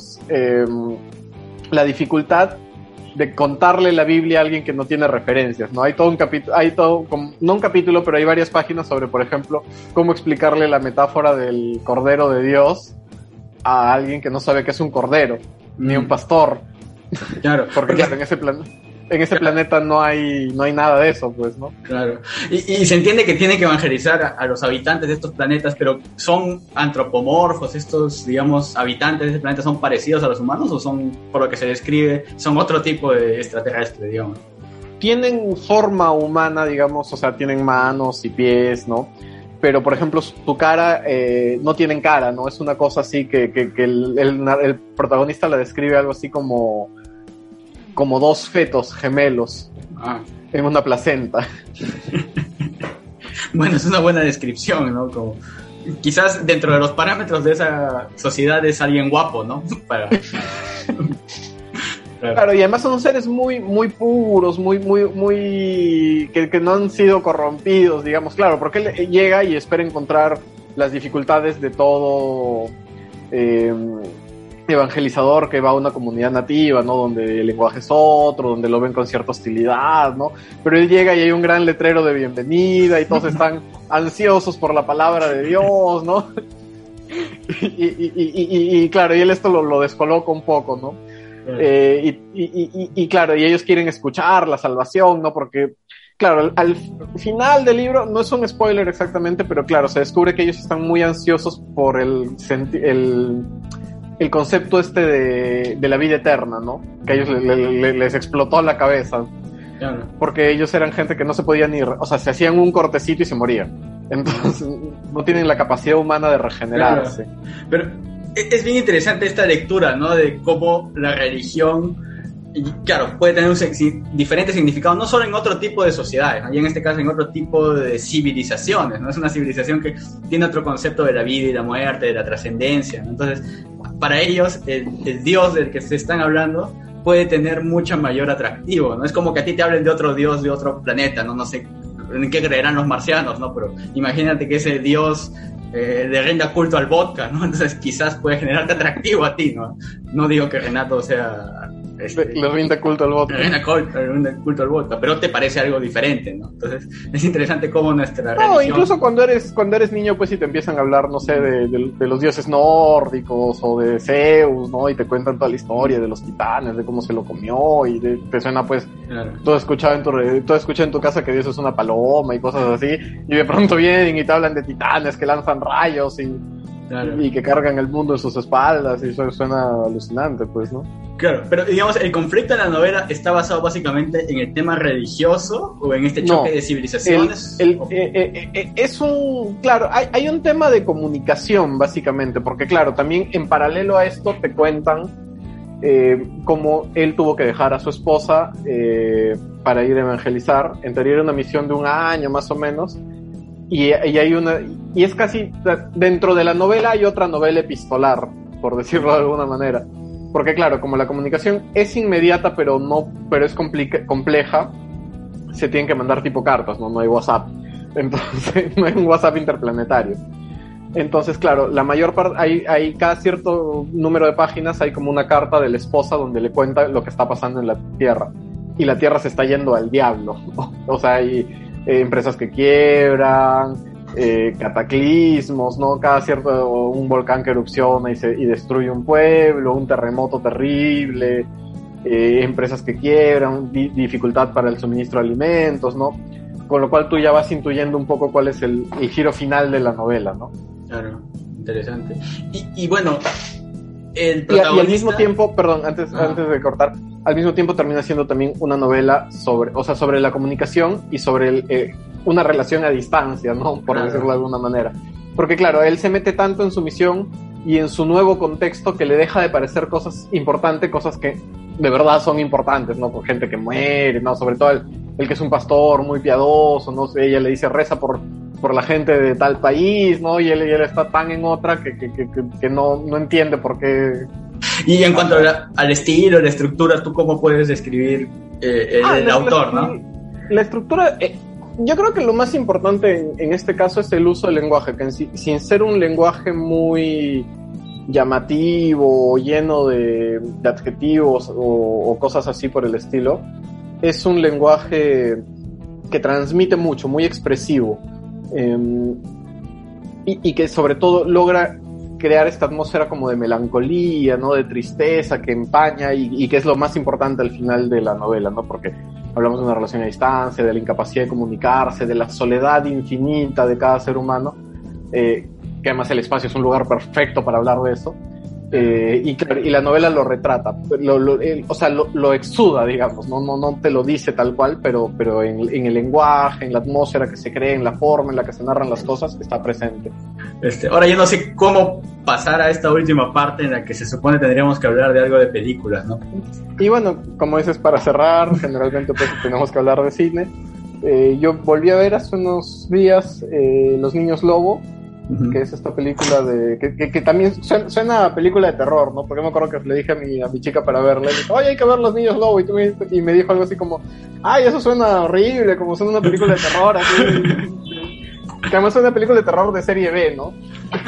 la dificultad de contarle la Biblia a alguien que no tiene referencias, ¿no? Hay todo un capítulo, no un capítulo, pero hay varias páginas sobre, por ejemplo, cómo explicarle la metáfora del Cordero de Dios a alguien que no sabe qué es un cordero, ni un pastor. Claro, porque claro, en ese planeta no hay nada de eso, pues, ¿no? Claro. Y se entiende que tienen que evangelizar a los habitantes de estos planetas, pero ¿son antropomorfos estos, digamos, habitantes de ese planeta? ¿Son parecidos a los humanos o son, por lo que se describe, son otro tipo de extraterrestre, digamos? Tienen forma humana, digamos, o sea, tienen manos y pies, ¿no? Pero, por ejemplo, tu cara, no tienen cara, ¿no? Es una cosa así que el protagonista la describe algo así como dos fetos gemelos en una placenta. Bueno, es una buena descripción, ¿no? Como, quizás dentro de los parámetros de esa sociedad es alguien guapo, ¿no? Claro, y además son seres muy, muy puros, muy que no han sido corrompidos, digamos, claro, porque él llega y espera encontrar las dificultades de todo evangelizador que va a una comunidad nativa, ¿no? Donde el lenguaje es otro, donde lo ven con cierta hostilidad, ¿no? Pero él llega y hay un gran letrero de bienvenida y todos están ansiosos por la palabra de Dios, ¿no? y claro, y él esto lo descoloca un poco, ¿no? Claro, y ellos quieren escuchar la salvación, ¿no? Porque claro, al final del libro, no es un spoiler exactamente, pero claro, se descubre que ellos están muy ansiosos por el concepto de la vida eterna, ¿no? Que a ellos les explotó la cabeza. Claro. Porque ellos eran gente que no se podían ir, o sea, se hacían un cortecito y se morían. Entonces, no tienen la capacidad humana de regenerarse. Claro. Pero es bien interesante esta lectura, ¿no? De cómo la religión, claro, puede tener un diferente significado, no solo en otro tipo de sociedades, ¿no? Y en este caso en otro tipo de civilizaciones, ¿no? Es una civilización que tiene otro concepto de la vida y la muerte, de la trascendencia, ¿no? Entonces, para ellos, el Dios del que se están hablando puede tener mucho mayor atractivo, ¿no? Es como que a ti te hablen de otro Dios de otro planeta, ¿no? No sé en qué creerán los marcianos, ¿no? Pero imagínate que ese Dios le rinda culto al vodka, ¿no? Entonces quizás puede generarte atractivo a ti, ¿no? No digo que Renato sea... le rinda culto al vodka. Le rinda culto al vodka, pero te parece algo diferente, ¿no? Entonces es interesante cómo nuestra religión... Incluso cuando eres niño, pues si te empiezan a hablar, no sé, de los dioses nórdicos o de Zeus, ¿no? Y te cuentan toda la historia de los titanes, de cómo se lo comió y te suena, pues, claro. Todo escuchado en tu casa que Dios es una paloma y cosas así, y de pronto vienen y te hablan de titanes que lanzan rayos claro. Y que cargan el mundo en sus espaldas, y eso suena alucinante, pues, ¿no? Claro, pero digamos, ¿el conflicto en la novela está basado básicamente en el tema religioso o en este choque de civilizaciones? Es un... Claro, hay un tema de comunicación, básicamente, porque claro, también en paralelo a esto te cuentan cómo él tuvo que dejar a su esposa para ir a evangelizar. En teoría era una misión de 1 año, más o menos, y es casi... Dentro de la novela hay otra novela epistolar, por decirlo de alguna manera. Porque claro, como la comunicación es inmediata, pero es compleja, se tienen que mandar tipo cartas, no hay WhatsApp. Entonces, no hay un WhatsApp interplanetario. Entonces, claro, la mayor parte, hay cada cierto número de páginas, hay como una carta de la esposa donde le cuenta lo que está pasando en la Tierra. Y la Tierra se está yendo al diablo. O sea, hay empresas que quiebran, cataclismos, ¿no? Cada cierto, un volcán que erupciona y destruye un pueblo, un terremoto terrible, empresas que quiebran, dificultad para el suministro de alimentos, ¿no? Con lo cual tú ya vas intuyendo un poco cuál es el giro final de la novela, ¿no? Claro, interesante. Y bueno, el protagonista... Y al mismo tiempo, perdón, antes de cortar, al mismo tiempo termina siendo también una novela sobre la comunicación y sobre una relación a distancia, ¿no? Por decirlo de alguna manera. Porque claro, él se mete tanto en su misión y en su nuevo contexto que le deja de parecer cosas importantes, cosas que de verdad son importantes, ¿no? Por gente que muere, ¿no? Sobre todo el que es un pastor muy piadoso, no sé, ella le dice reza por la gente de tal país, ¿no? Y él está tan en otra que no entiende por qué. Y en cuanto al estilo, la estructura, ¿tú cómo puedes describir el autor, no? La estructura, yo creo que lo más importante en este caso es el uso del lenguaje, que sin ser un lenguaje muy llamativo, lleno de adjetivos o cosas así por el estilo, es un lenguaje que transmite mucho, muy expresivo, y que sobre todo logra crear esta atmósfera como de melancolía, ¿no? De tristeza que empaña y que es lo más importante al final de la novela, ¿no? Porque hablamos de una relación a distancia, de la incapacidad de comunicarse, de la soledad infinita de cada ser humano, que además el espacio es un lugar perfecto para hablar de eso. Y la novela lo retrata, lo exuda, digamos, no te lo dice tal cual, pero en el lenguaje, en la atmósfera que se crea, en la forma en la que se narran las cosas, está presente. Ahora yo no sé cómo pasar a esta última parte en la que se supone tendríamos que hablar de algo de películas, ¿no? Y bueno, como dices, para cerrar, generalmente pues tenemos que hablar de cine. Yo volví a ver hace unos días Los Niños Lobo, que es esta película que también suena a película de terror, ¿no? Porque me acuerdo que le dije a mi chica para verla, y dije, oye, hay que ver Los Niños Lobo, y me dijo algo así como, ay, eso suena horrible, como suena una película de terror, así, que además es una película de terror de serie B, ¿no?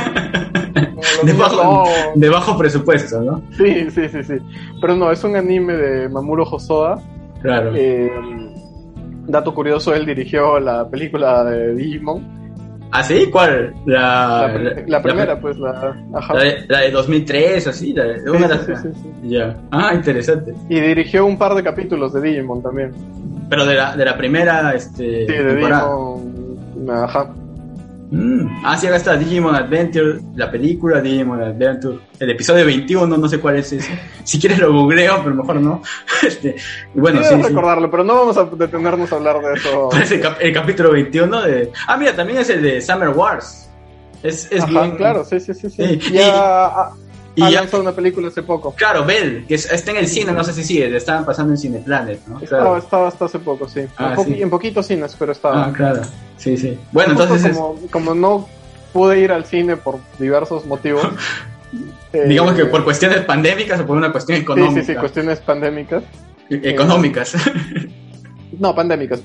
De bajo presupuesto, ¿no? Sí, pero no, es un anime de Mamoru Hosoda. Claro. Dato curioso, él dirigió la película de Digimon. ¿Ah, sí? ¿Cuál? La primera, pues, ajá. La de 2003, así. Sí. Ya. Ah, interesante. Y dirigió un par de capítulos de Digimon también. Pero de la primera Sí, de temporada. Digimon. Ajá. Sí, acá está Digimon Adventure, la película Digimon Adventure, el episodio 21, no sé cuál es ese. Si quieres lo googleo, pero mejor no. Bueno, sí, sí, debes recordarlo, pero no vamos a detenernos a hablar de eso. Parece el capítulo 21 de... mira, también es el de Summer Wars. Es Ajá, bien... claro, sí. Sí. Ya Y ya lanzado una película hace poco. Claro, Bell, que está en el cine, no sé si sigue, le estaban pasando en Cineplanet, ¿no? Claro. Estaba hasta hace poco, sí. Sí. En poquitos cines, pero estaba. Claro, sí. Bueno, justo entonces... como no pude ir al cine por diversos motivos. digamos que por cuestiones pandémicas o por una cuestión económica. Sí, cuestiones pandémicas. Económicas. No, pandémicas.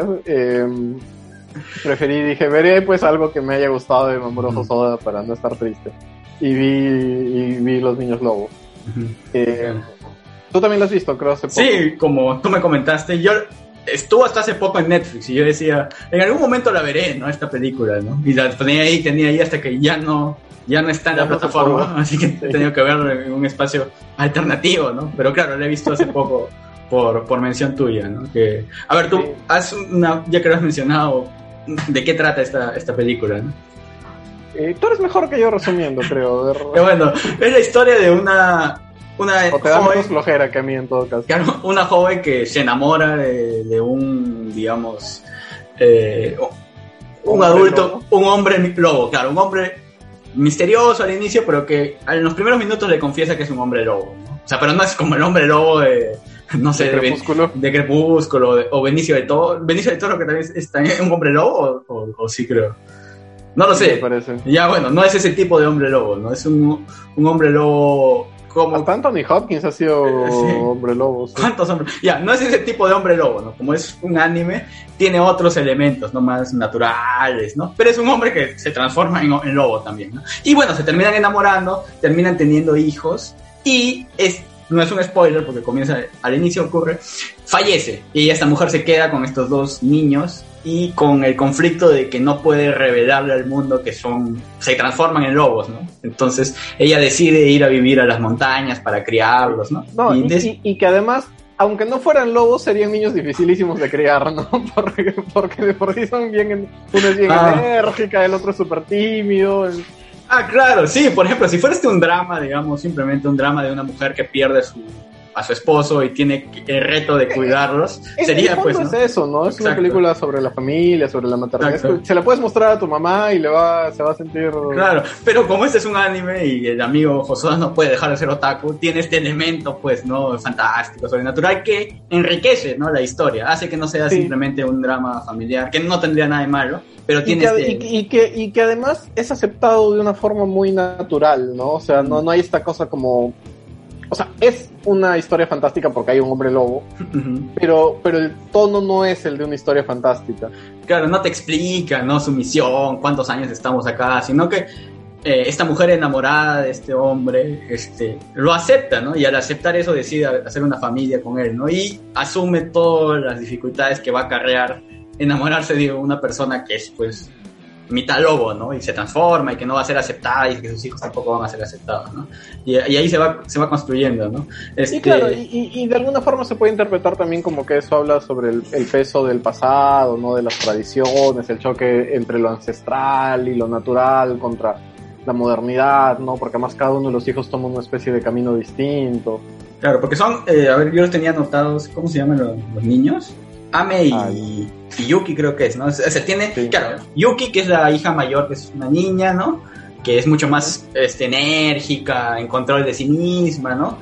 Dije, veré pues algo que me haya gustado de Mamoru Hosoda para no estar triste. Y vi Los Niños Lobo. Tú también lo has visto, creo, hace poco. Sí, como tú me comentaste, estuvo hasta hace poco en Netflix y yo decía, en algún momento la veré, ¿no? Esta película, ¿no? Y la tenía ahí hasta que ya no está en la plataforma, así que he tenido que verlo en un espacio alternativo, ¿no? Pero claro, la he visto hace poco por mención tuya, ¿no? A ver, tú, ya que lo has mencionado, ¿de qué trata esta película, no? Tú eres mejor que yo resumiendo, creo. Bueno, es la historia de una o te da menos flojera que a mí en todo caso. Claro, una joven que se enamora de un, digamos, un adulto, lobo. Un hombre lobo, claro, un hombre misterioso al inicio, pero que en los primeros minutos le confiesa que es un hombre lobo, ¿no? O sea, pero no es como el hombre lobo no sé, de Crepúsculo, o Benicio del Toro, que también es también un hombre lobo, o sí creo. No lo sé. Me parece. Ya, bueno, no es ese tipo de hombre lobo, ¿no? Es un hombre lobo como... Hasta Anthony Hopkins ha sido hombre lobo. ¿Sí? ¿Cuántos hombres? Ya, no es ese tipo de hombre lobo, ¿no? Como es un anime, tiene otros elementos, ¿no? Más naturales, ¿no? Pero es un hombre que se transforma en lobo también, ¿no? Y bueno, se terminan enamorando, terminan teniendo hijos, y no es un spoiler porque comienza al inicio, ocurre, fallece, y esta mujer se queda con estos dos niños y con el conflicto de que no puede revelarle al mundo que se transforman en lobos, ¿no? Entonces ella decide ir a vivir a las montañas para criarlos, ¿no? Y que además, aunque no fueran lobos, serían niños dificilísimos de criar, ¿no? Porque de por sí son bien, uno es bien enérgica, el otro es súper tímido. Claro, sí, por ejemplo, si fuera un drama, digamos, simplemente un drama de una mujer que pierde a su esposo y tiene el reto de cuidarlos, sería pues, ¿no? Es eso, ¿no? Es una película sobre la familia, sobre la maternidad. Se la puedes mostrar a tu mamá y se va a sentir... Claro, pero como este es un anime y el amigo Hosoda no puede dejar de ser otaku, tiene este elemento, pues, ¿no? Fantástico, sobrenatural, que enriquece, ¿no? La historia, hace que no sea simplemente un drama familiar, que no tendría nada de malo, pero tiene y que además es aceptado de una forma muy natural, ¿no? O sea, no hay esta cosa como... O sea, es una historia fantástica porque hay un hombre lobo, pero el tono no es el de una historia fantástica. Claro, no te explica, ¿no? Su misión, cuántos años estamos acá, sino que esta mujer enamorada de este hombre, lo acepta, ¿no? Y al aceptar eso decide hacer una familia con él, ¿no? Y asume todas las dificultades que va a acarrear enamorarse de una persona que es, pues, mitad lobo, ¿no? Y se transforma y que no va a ser aceptada y que sus hijos tampoco van a ser aceptados, ¿no? Y ahí se va construyendo, ¿no? Y claro, y de alguna forma se puede interpretar también como que eso habla sobre el peso del pasado, ¿no? De las tradiciones, el choque entre lo ancestral y lo natural contra la modernidad, ¿no? Porque además cada uno de los hijos toma una especie de camino distinto. Claro, porque son, a ver, yo los tenía anotados, ¿cómo se llaman los niños? Ame y Yuki creo que es, ¿no? O sea, tiene, claro, Yuki, que es la hija mayor, que es una niña, ¿no? Que es mucho más enérgica, en control de sí misma, ¿no?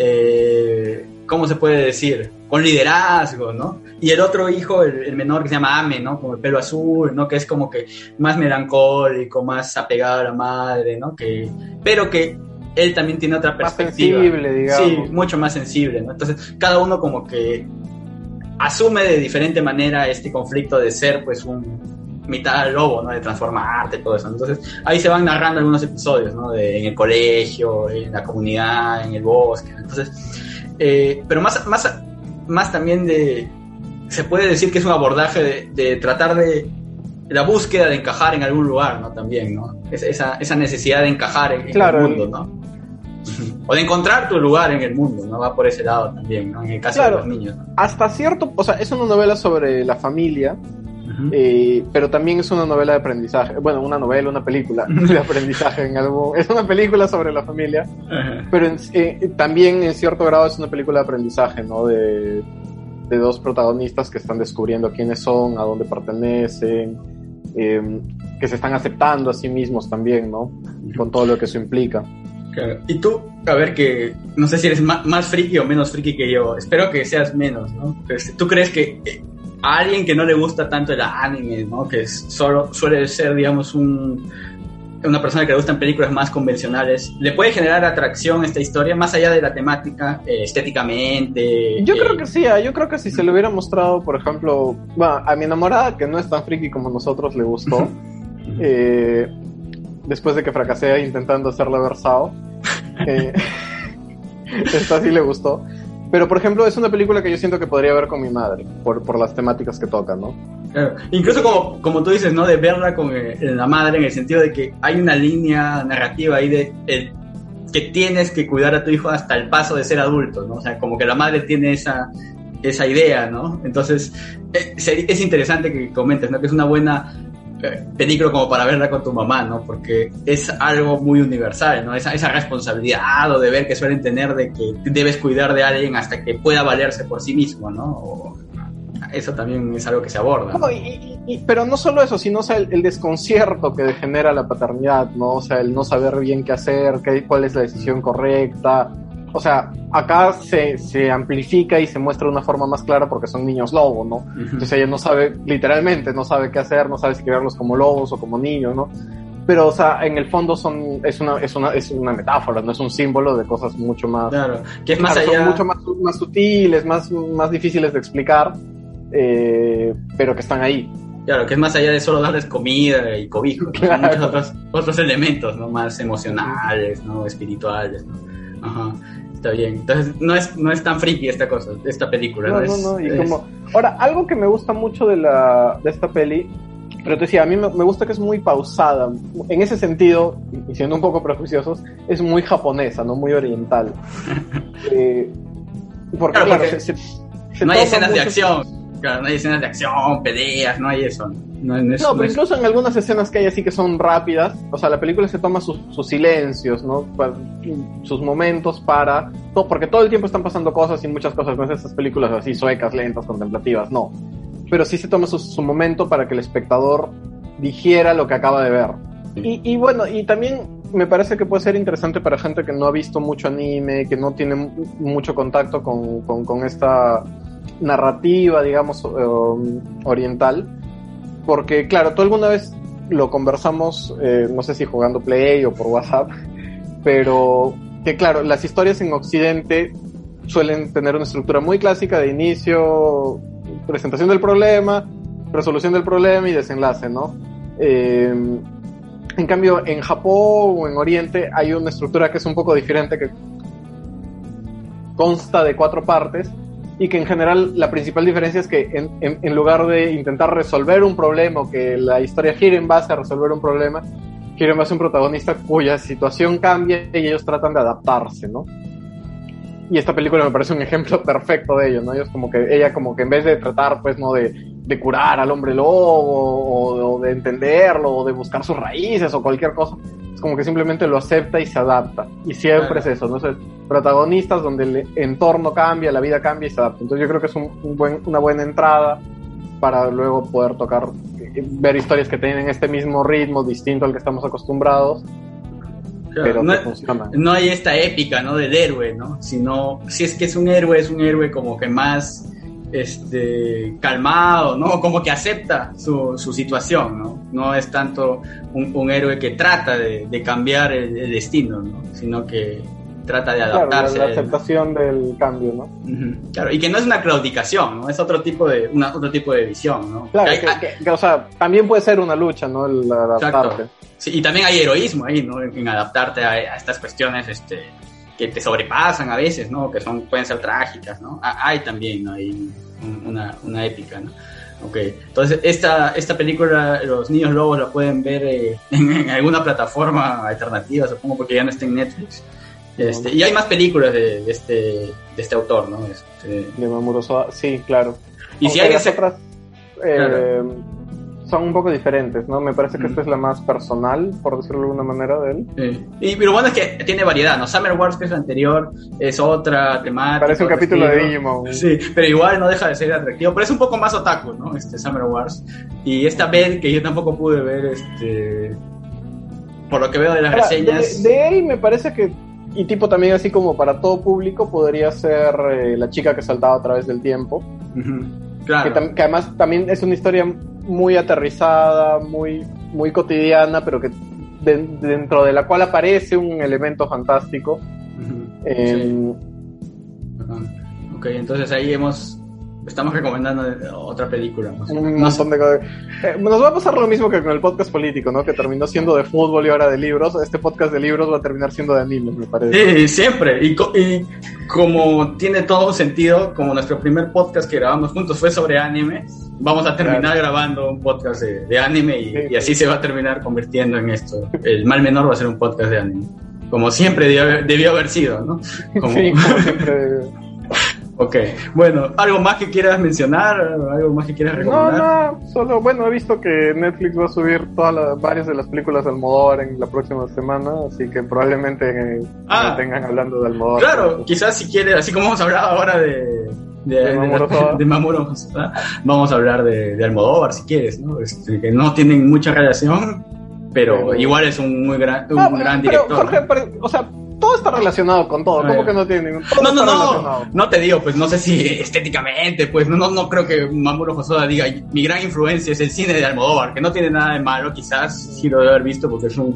¿Cómo se puede decir? Con liderazgo, ¿no? Y el otro hijo, el menor, que se llama Ame, ¿no? Con el pelo azul, ¿no? Que es como que más melancólico, más apegado a la madre, ¿no? Pero que él también tiene otra perspectiva. Más sensible, digamos. Sí, mucho más sensible, ¿no? Entonces, cada uno como que asume de diferente manera este conflicto de ser, pues, un mitad lobo, ¿no? De transformarte, todo eso. Entonces, ahí se van narrando algunos episodios, ¿no? En el colegio, en la comunidad, en el bosque. Entonces, pero más también se puede decir que es un abordaje de tratar de la búsqueda de encajar en algún lugar, ¿no? También, ¿no? Esa necesidad de encajar en el mundo, ¿no? O de encontrar tu lugar en el mundo, ¿no? Va por ese lado también, ¿no? En el caso de los niños, ¿no? Hasta cierto, o sea, es una novela sobre la familia, pero también es una novela de aprendizaje. Bueno, una película de aprendizaje es una película sobre la familia, pero también en cierto grado es una película de aprendizaje, ¿no? De dos protagonistas que están descubriendo quiénes son, a dónde pertenecen, que se están aceptando a sí mismos también, ¿no? Con todo lo que eso implica. Claro. Y tú, a ver, que no sé si eres más friki o menos friki que yo, espero que seas menos, ¿no? ¿Tú crees que a alguien que no le gusta tanto el anime, ¿no? Que solo suele ser, digamos, una persona que le gustan películas más convencionales, ¿le puede generar atracción esta historia más allá de la temática, estéticamente? Yo creo que sí, yo creo que si se le hubiera mostrado, por ejemplo, a mi enamorada, que no es tan friki como nosotros, le gustó, después de que fracasé intentando hacerla ver Sao, esta sí le gustó. Pero, por ejemplo, es una película que yo siento que podría ver con mi madre, por las temáticas que toca, ¿no? Claro. Incluso como tú dices, ¿no? De verla con la madre, en el sentido de que hay una línea narrativa ahí que tienes que cuidar a tu hijo hasta el paso de ser adulto, ¿no? O sea, como que la madre tiene esa idea, ¿no? Entonces, es interesante que comentes, ¿no? Que es una buena película como para verla con tu mamá, ¿no? Porque es algo muy universal, ¿no? Esa responsabilidad o deber que suelen tener de que debes cuidar de alguien hasta que pueda valerse por sí mismo, ¿no? Eso también es algo que se aborda, ¿no? No, pero no solo eso, sino, o sea, el desconcierto que genera la paternidad, ¿no? O sea, el no saber bien qué hacer, cuál es la decisión correcta. O sea, acá se amplifica y se muestra de una forma más clara porque son niños lobo, ¿no? Entonces ella no sabe, literalmente, no sabe qué hacer, no sabe si criarlos como lobos o como niños, ¿no? Pero, o sea, en el fondo es una metáfora, no es un símbolo de cosas mucho más... Claro, que es más allá... Son mucho más sutiles, más difíciles de explicar, pero que están ahí. Claro, que es más allá de solo darles comida y cobijo, ¿no? Claro. Son muchos otros elementos, ¿no? Más emocionales, ¿no? Espirituales, ¿no? Ajá, está bien. Entonces no es tan friki esta película. No. Ahora, algo que me gusta mucho de esta peli, pero te decía, a mí me gusta que es muy pausada. En ese sentido, y siendo un poco prejuiciosos, es muy japonesa, no muy oriental. Porque claro, no hay escenas de acción. Claro, no hay escenas de acción, peleas, no hay eso. No, pero incluso en algunas escenas que hay así que son rápidas, o sea, la película se toma sus silencios, ¿no? Sus momentos porque todo el tiempo están pasando cosas y muchas cosas, no es esas películas así suecas, lentas, contemplativas, no. Pero sí se toma su momento para que el espectador digiera lo que acaba de ver. Y bueno, y también me parece que puede ser interesante para gente que no ha visto mucho anime, que no tiene mucho contacto con esta narrativa, digamos, oriental, porque claro, tú alguna vez lo conversamos, no sé si jugando Play o por WhatsApp, pero que claro, las historias en Occidente suelen tener una estructura muy clásica de inicio, presentación del problema, resolución del problema y desenlace, ¿no? En cambio, en Japón o en Oriente hay una estructura que es un poco diferente, que consta de 4 partes, y que en general la principal diferencia es que en lugar de intentar resolver un problema o que la historia gire en base a resolver un problema, gira en base a un protagonista cuya situación cambia y ellos tratan de adaptarse, ¿no? Y esta película me parece un ejemplo perfecto de ello, ¿no? Ella como que en vez de tratar, pues, ¿no? de curar al hombre lobo o de entenderlo o de buscar sus raíces o cualquier cosa, es como que simplemente lo acepta y se adapta. Y siempre es eso, ¿no? O sea, protagonistas donde el entorno cambia, la vida cambia y se adapta. Entonces yo creo que es una buena entrada para luego poder ver historias que tienen este mismo ritmo distinto al que estamos acostumbrados. Claro, pero no hay esta épica, ¿no? Del héroe, ¿no? Sino, si es que es un héroe como que más calmado, ¿no? Como que acepta su situación, ¿no? No es tanto un héroe que trata de cambiar el destino, ¿no? Sino que trata de adaptarse. Claro, la aceptación del cambio, ¿no? Uh-huh. Claro, y que no es una claudicación, ¿no? Es otro tipo de visión, ¿no? Claro, que, o sea, también puede ser una lucha, ¿no? El adaptarte. Exacto. Sí, y también hay heroísmo ahí, ¿no? En adaptarte a estas cuestiones que te sobrepasan a veces, ¿no? Que pueden ser trágicas, ¿no? Hay también, ¿no? Hay una épica, ¿no? Okay. Entonces esta película Los Niños Lobos la pueden ver en alguna plataforma alternativa, supongo, porque ya no está en Netflix. Y hay más películas de este autor, ¿no? De Mamoru Hosoda, sí, claro. Y si alguien se... otras son un poco diferentes, ¿no? Me parece que esta es la más personal, por decirlo de alguna manera, de él. Sí. Y lo bueno es que tiene variedad, ¿no? Summer Wars, que es la anterior, es otra temática. Parece un capítulo de Digimon. Sí, pero igual no deja de ser atractivo. Pero es un poco más otaku, ¿no? Summer Wars. Y esta Bell, que yo tampoco pude ver, por lo que veo de las reseñas... De él me parece que, y tipo también así como para todo público, podría ser La chica que saltaba a través del tiempo. Claro. Que además también es una historia muy aterrizada, muy, muy cotidiana, pero que dentro de la cual aparece un elemento fantástico. Sí. Ok, entonces ahí estamos recomendando otra película. Un montón de cosas. Nos va a pasar lo mismo que con el podcast político, ¿no? Que terminó siendo de fútbol y ahora de libros. Este podcast de libros va a terminar siendo de anime, me parece. Sí, siempre. Y como tiene todo sentido, como nuestro primer podcast que grabamos juntos fue sobre anime, vamos a terminar grabando un podcast de anime y así se va a terminar convirtiendo en esto. El mal menor va a ser un podcast de anime. Como siempre debió haber sido, ¿no? Sí, como siempre. Ok, bueno, ¿algo más que quieras mencionar? ¿Algo más que quieras recomendar? No, solo, bueno, he visto que Netflix va a subir varias de las películas de Almodóvar en la próxima semana, así que probablemente me tengan hablando de Almodóvar. Claro, quizás si quieres, así como hemos hablado ahora de Mamoru Hosoda, vamos a hablar de Almodóvar si quieres, ¿no? Que no tienen mucha relación, pero igual es un gran director. Jorge, o sea, todo está relacionado con todo. ¿Cómo que no tiene ningún? No te digo, pues no sé si estéticamente, pues no creo que Mamoru Hosoda diga mi gran influencia es el cine de Almodóvar, que no tiene nada de malo, quizás sí lo debe haber visto porque es un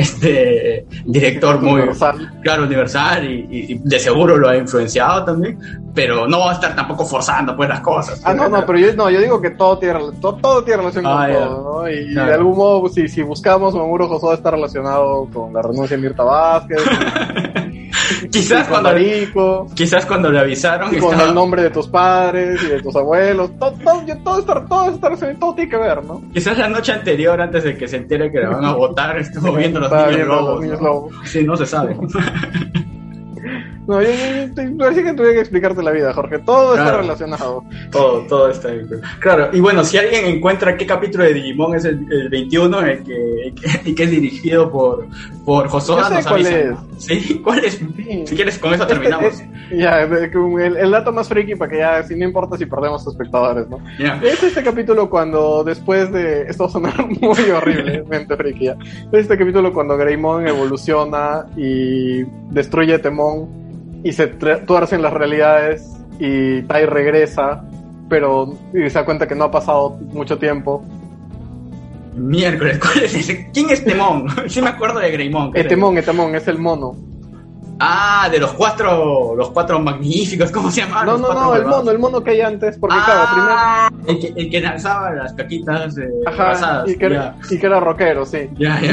director muy universal y de seguro lo ha influenciado también, pero no va a estar tampoco forzando pues las cosas. Pero yo digo que todo tiene relación con todo, ¿no? Y de algún modo, si buscamos, Mamoru Hosoda está relacionado con la renuncia de Mirta Vázquez. Quizás cuando le avisaron con el nombre de tus padres y de tus abuelos, todo tiene que ver, ¿no? Quizás la noche anterior, antes de que se entere que la van a votar, estuvo viendo los niños lobos. Sí, no se sabe. No, yo parecía que tuve que explicarte la vida, Jorge. Todo está relacionado. Todo está bien. Claro, y bueno, si alguien encuentra qué capítulo de Digimon es el 21, el que es dirigido por Hosoda, nos avisa. ¿Sí? ¿Cuál es? Sí. Si quieres, con eso terminamos. El dato más friki, para que ya, si no importa si perdemos espectadores, ¿no? Es este capítulo cuando después de... Esto va a sonar muy horriblemente friki, ya. Es este capítulo cuando Greymon evoluciona y destruye Temón y se tuercen las realidades y Tai regresa, pero se da cuenta que no ha pasado mucho tiempo. Miércoles, ¿cuál es ese? ¿Quién es Temón? Sí me acuerdo de Greymon. Temón, es el mono. Ah, de los cuatro magníficos, ¿cómo se llama? El mono que hay antes, porque primero... El que lanzaba las caquitas pasadas. Y que era rockero, sí.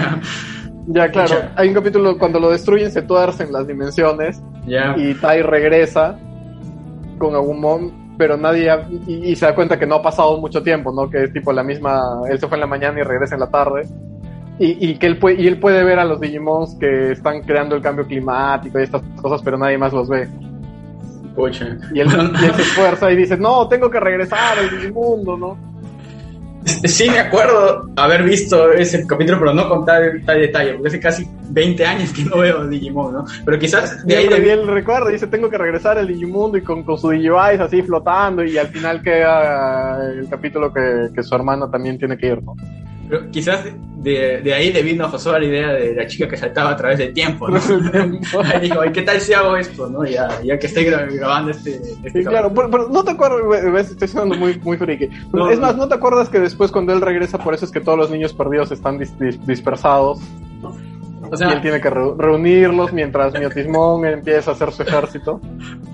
Ya, claro. Hay un capítulo cuando lo destruyen, se tuercen las dimensiones. Y Tai regresa con Agumon, pero nadie y se da cuenta que no ha pasado mucho tiempo, ¿no? Que es tipo la misma, él se fue en la mañana y regresa en la tarde. Y que él puede ver a los Digimons que están creando el cambio climático y estas cosas, pero nadie más los ve. Pucha. Y él se esfuerza y dice, no, tengo que regresar al Digimundo, ¿no? Sí me acuerdo haber visto ese capítulo, pero no con tal detalle, porque hace casi 20 años que no veo Digimon, ¿no? Pero quizás de ahí... Él recuerda, dice, tengo que regresar al Digimundo y con su Digivice así flotando, y al final queda el capítulo que su hermano también tiene que ir, ¿no? Pero quizás de ahí le vino a Hosoda la idea de la chica que saltaba a través del tiempo, ¿no? Ahí dijo, ¿qué tal si hago esto, no? Ya que estoy grabando este sí, claro, pero no te acuerdas, estoy sonando muy, muy friki. Es más, ¿no te acuerdas que después cuando él regresa, por eso es que todos los niños perdidos están dispersados? O sea, y él tiene que reunirlos mientras Miotismon empieza a hacer su ejército.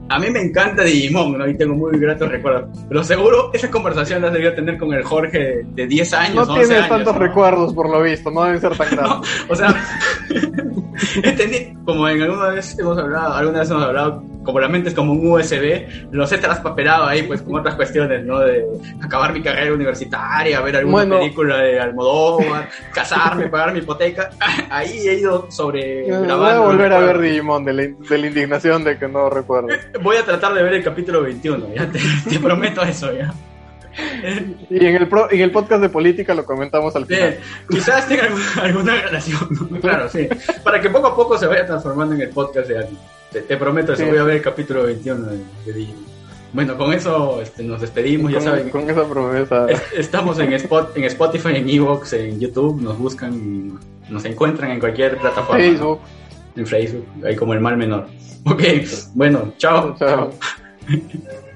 A mí me encanta Digimon, ¿no? Y tengo muy gratos recuerdos. Pero seguro esa conversación la debió tener con el Jorge de 10 años, No 11 tienes años, tantos ¿no? recuerdos, por lo visto, no deben ser tan grandes. No, o sea, entendí, como en alguna vez hemos hablado, como la mente es como un USB, los he traspapelado ahí, pues, con otras cuestiones, ¿no? De acabar mi carrera universitaria, ver alguna película de Almodóvar, casarme, pagar mi hipoteca. Ahí he ido Voy a grabando. volver a ver Digimon de la indignación de que no recuerdo. Voy a tratar de ver el capítulo 21, ya te prometo eso, ya. Y en el podcast de política lo comentamos al final. Quizás tenga alguna relación, ¿no? Claro, sí. Para que poco a poco se vaya transformando en el podcast de alguien. Te prometo eso, voy a ver el capítulo 21 de Digimon. Bueno, con eso nos despedimos, ya saben. Con esa promesa. Estamos en Spotify, en Evox, en YouTube, nos buscan y nos encuentran en cualquier plataforma. Facebook. ¿No? En Facebook, ahí como el mal menor. Ok, bueno, chao. Chao.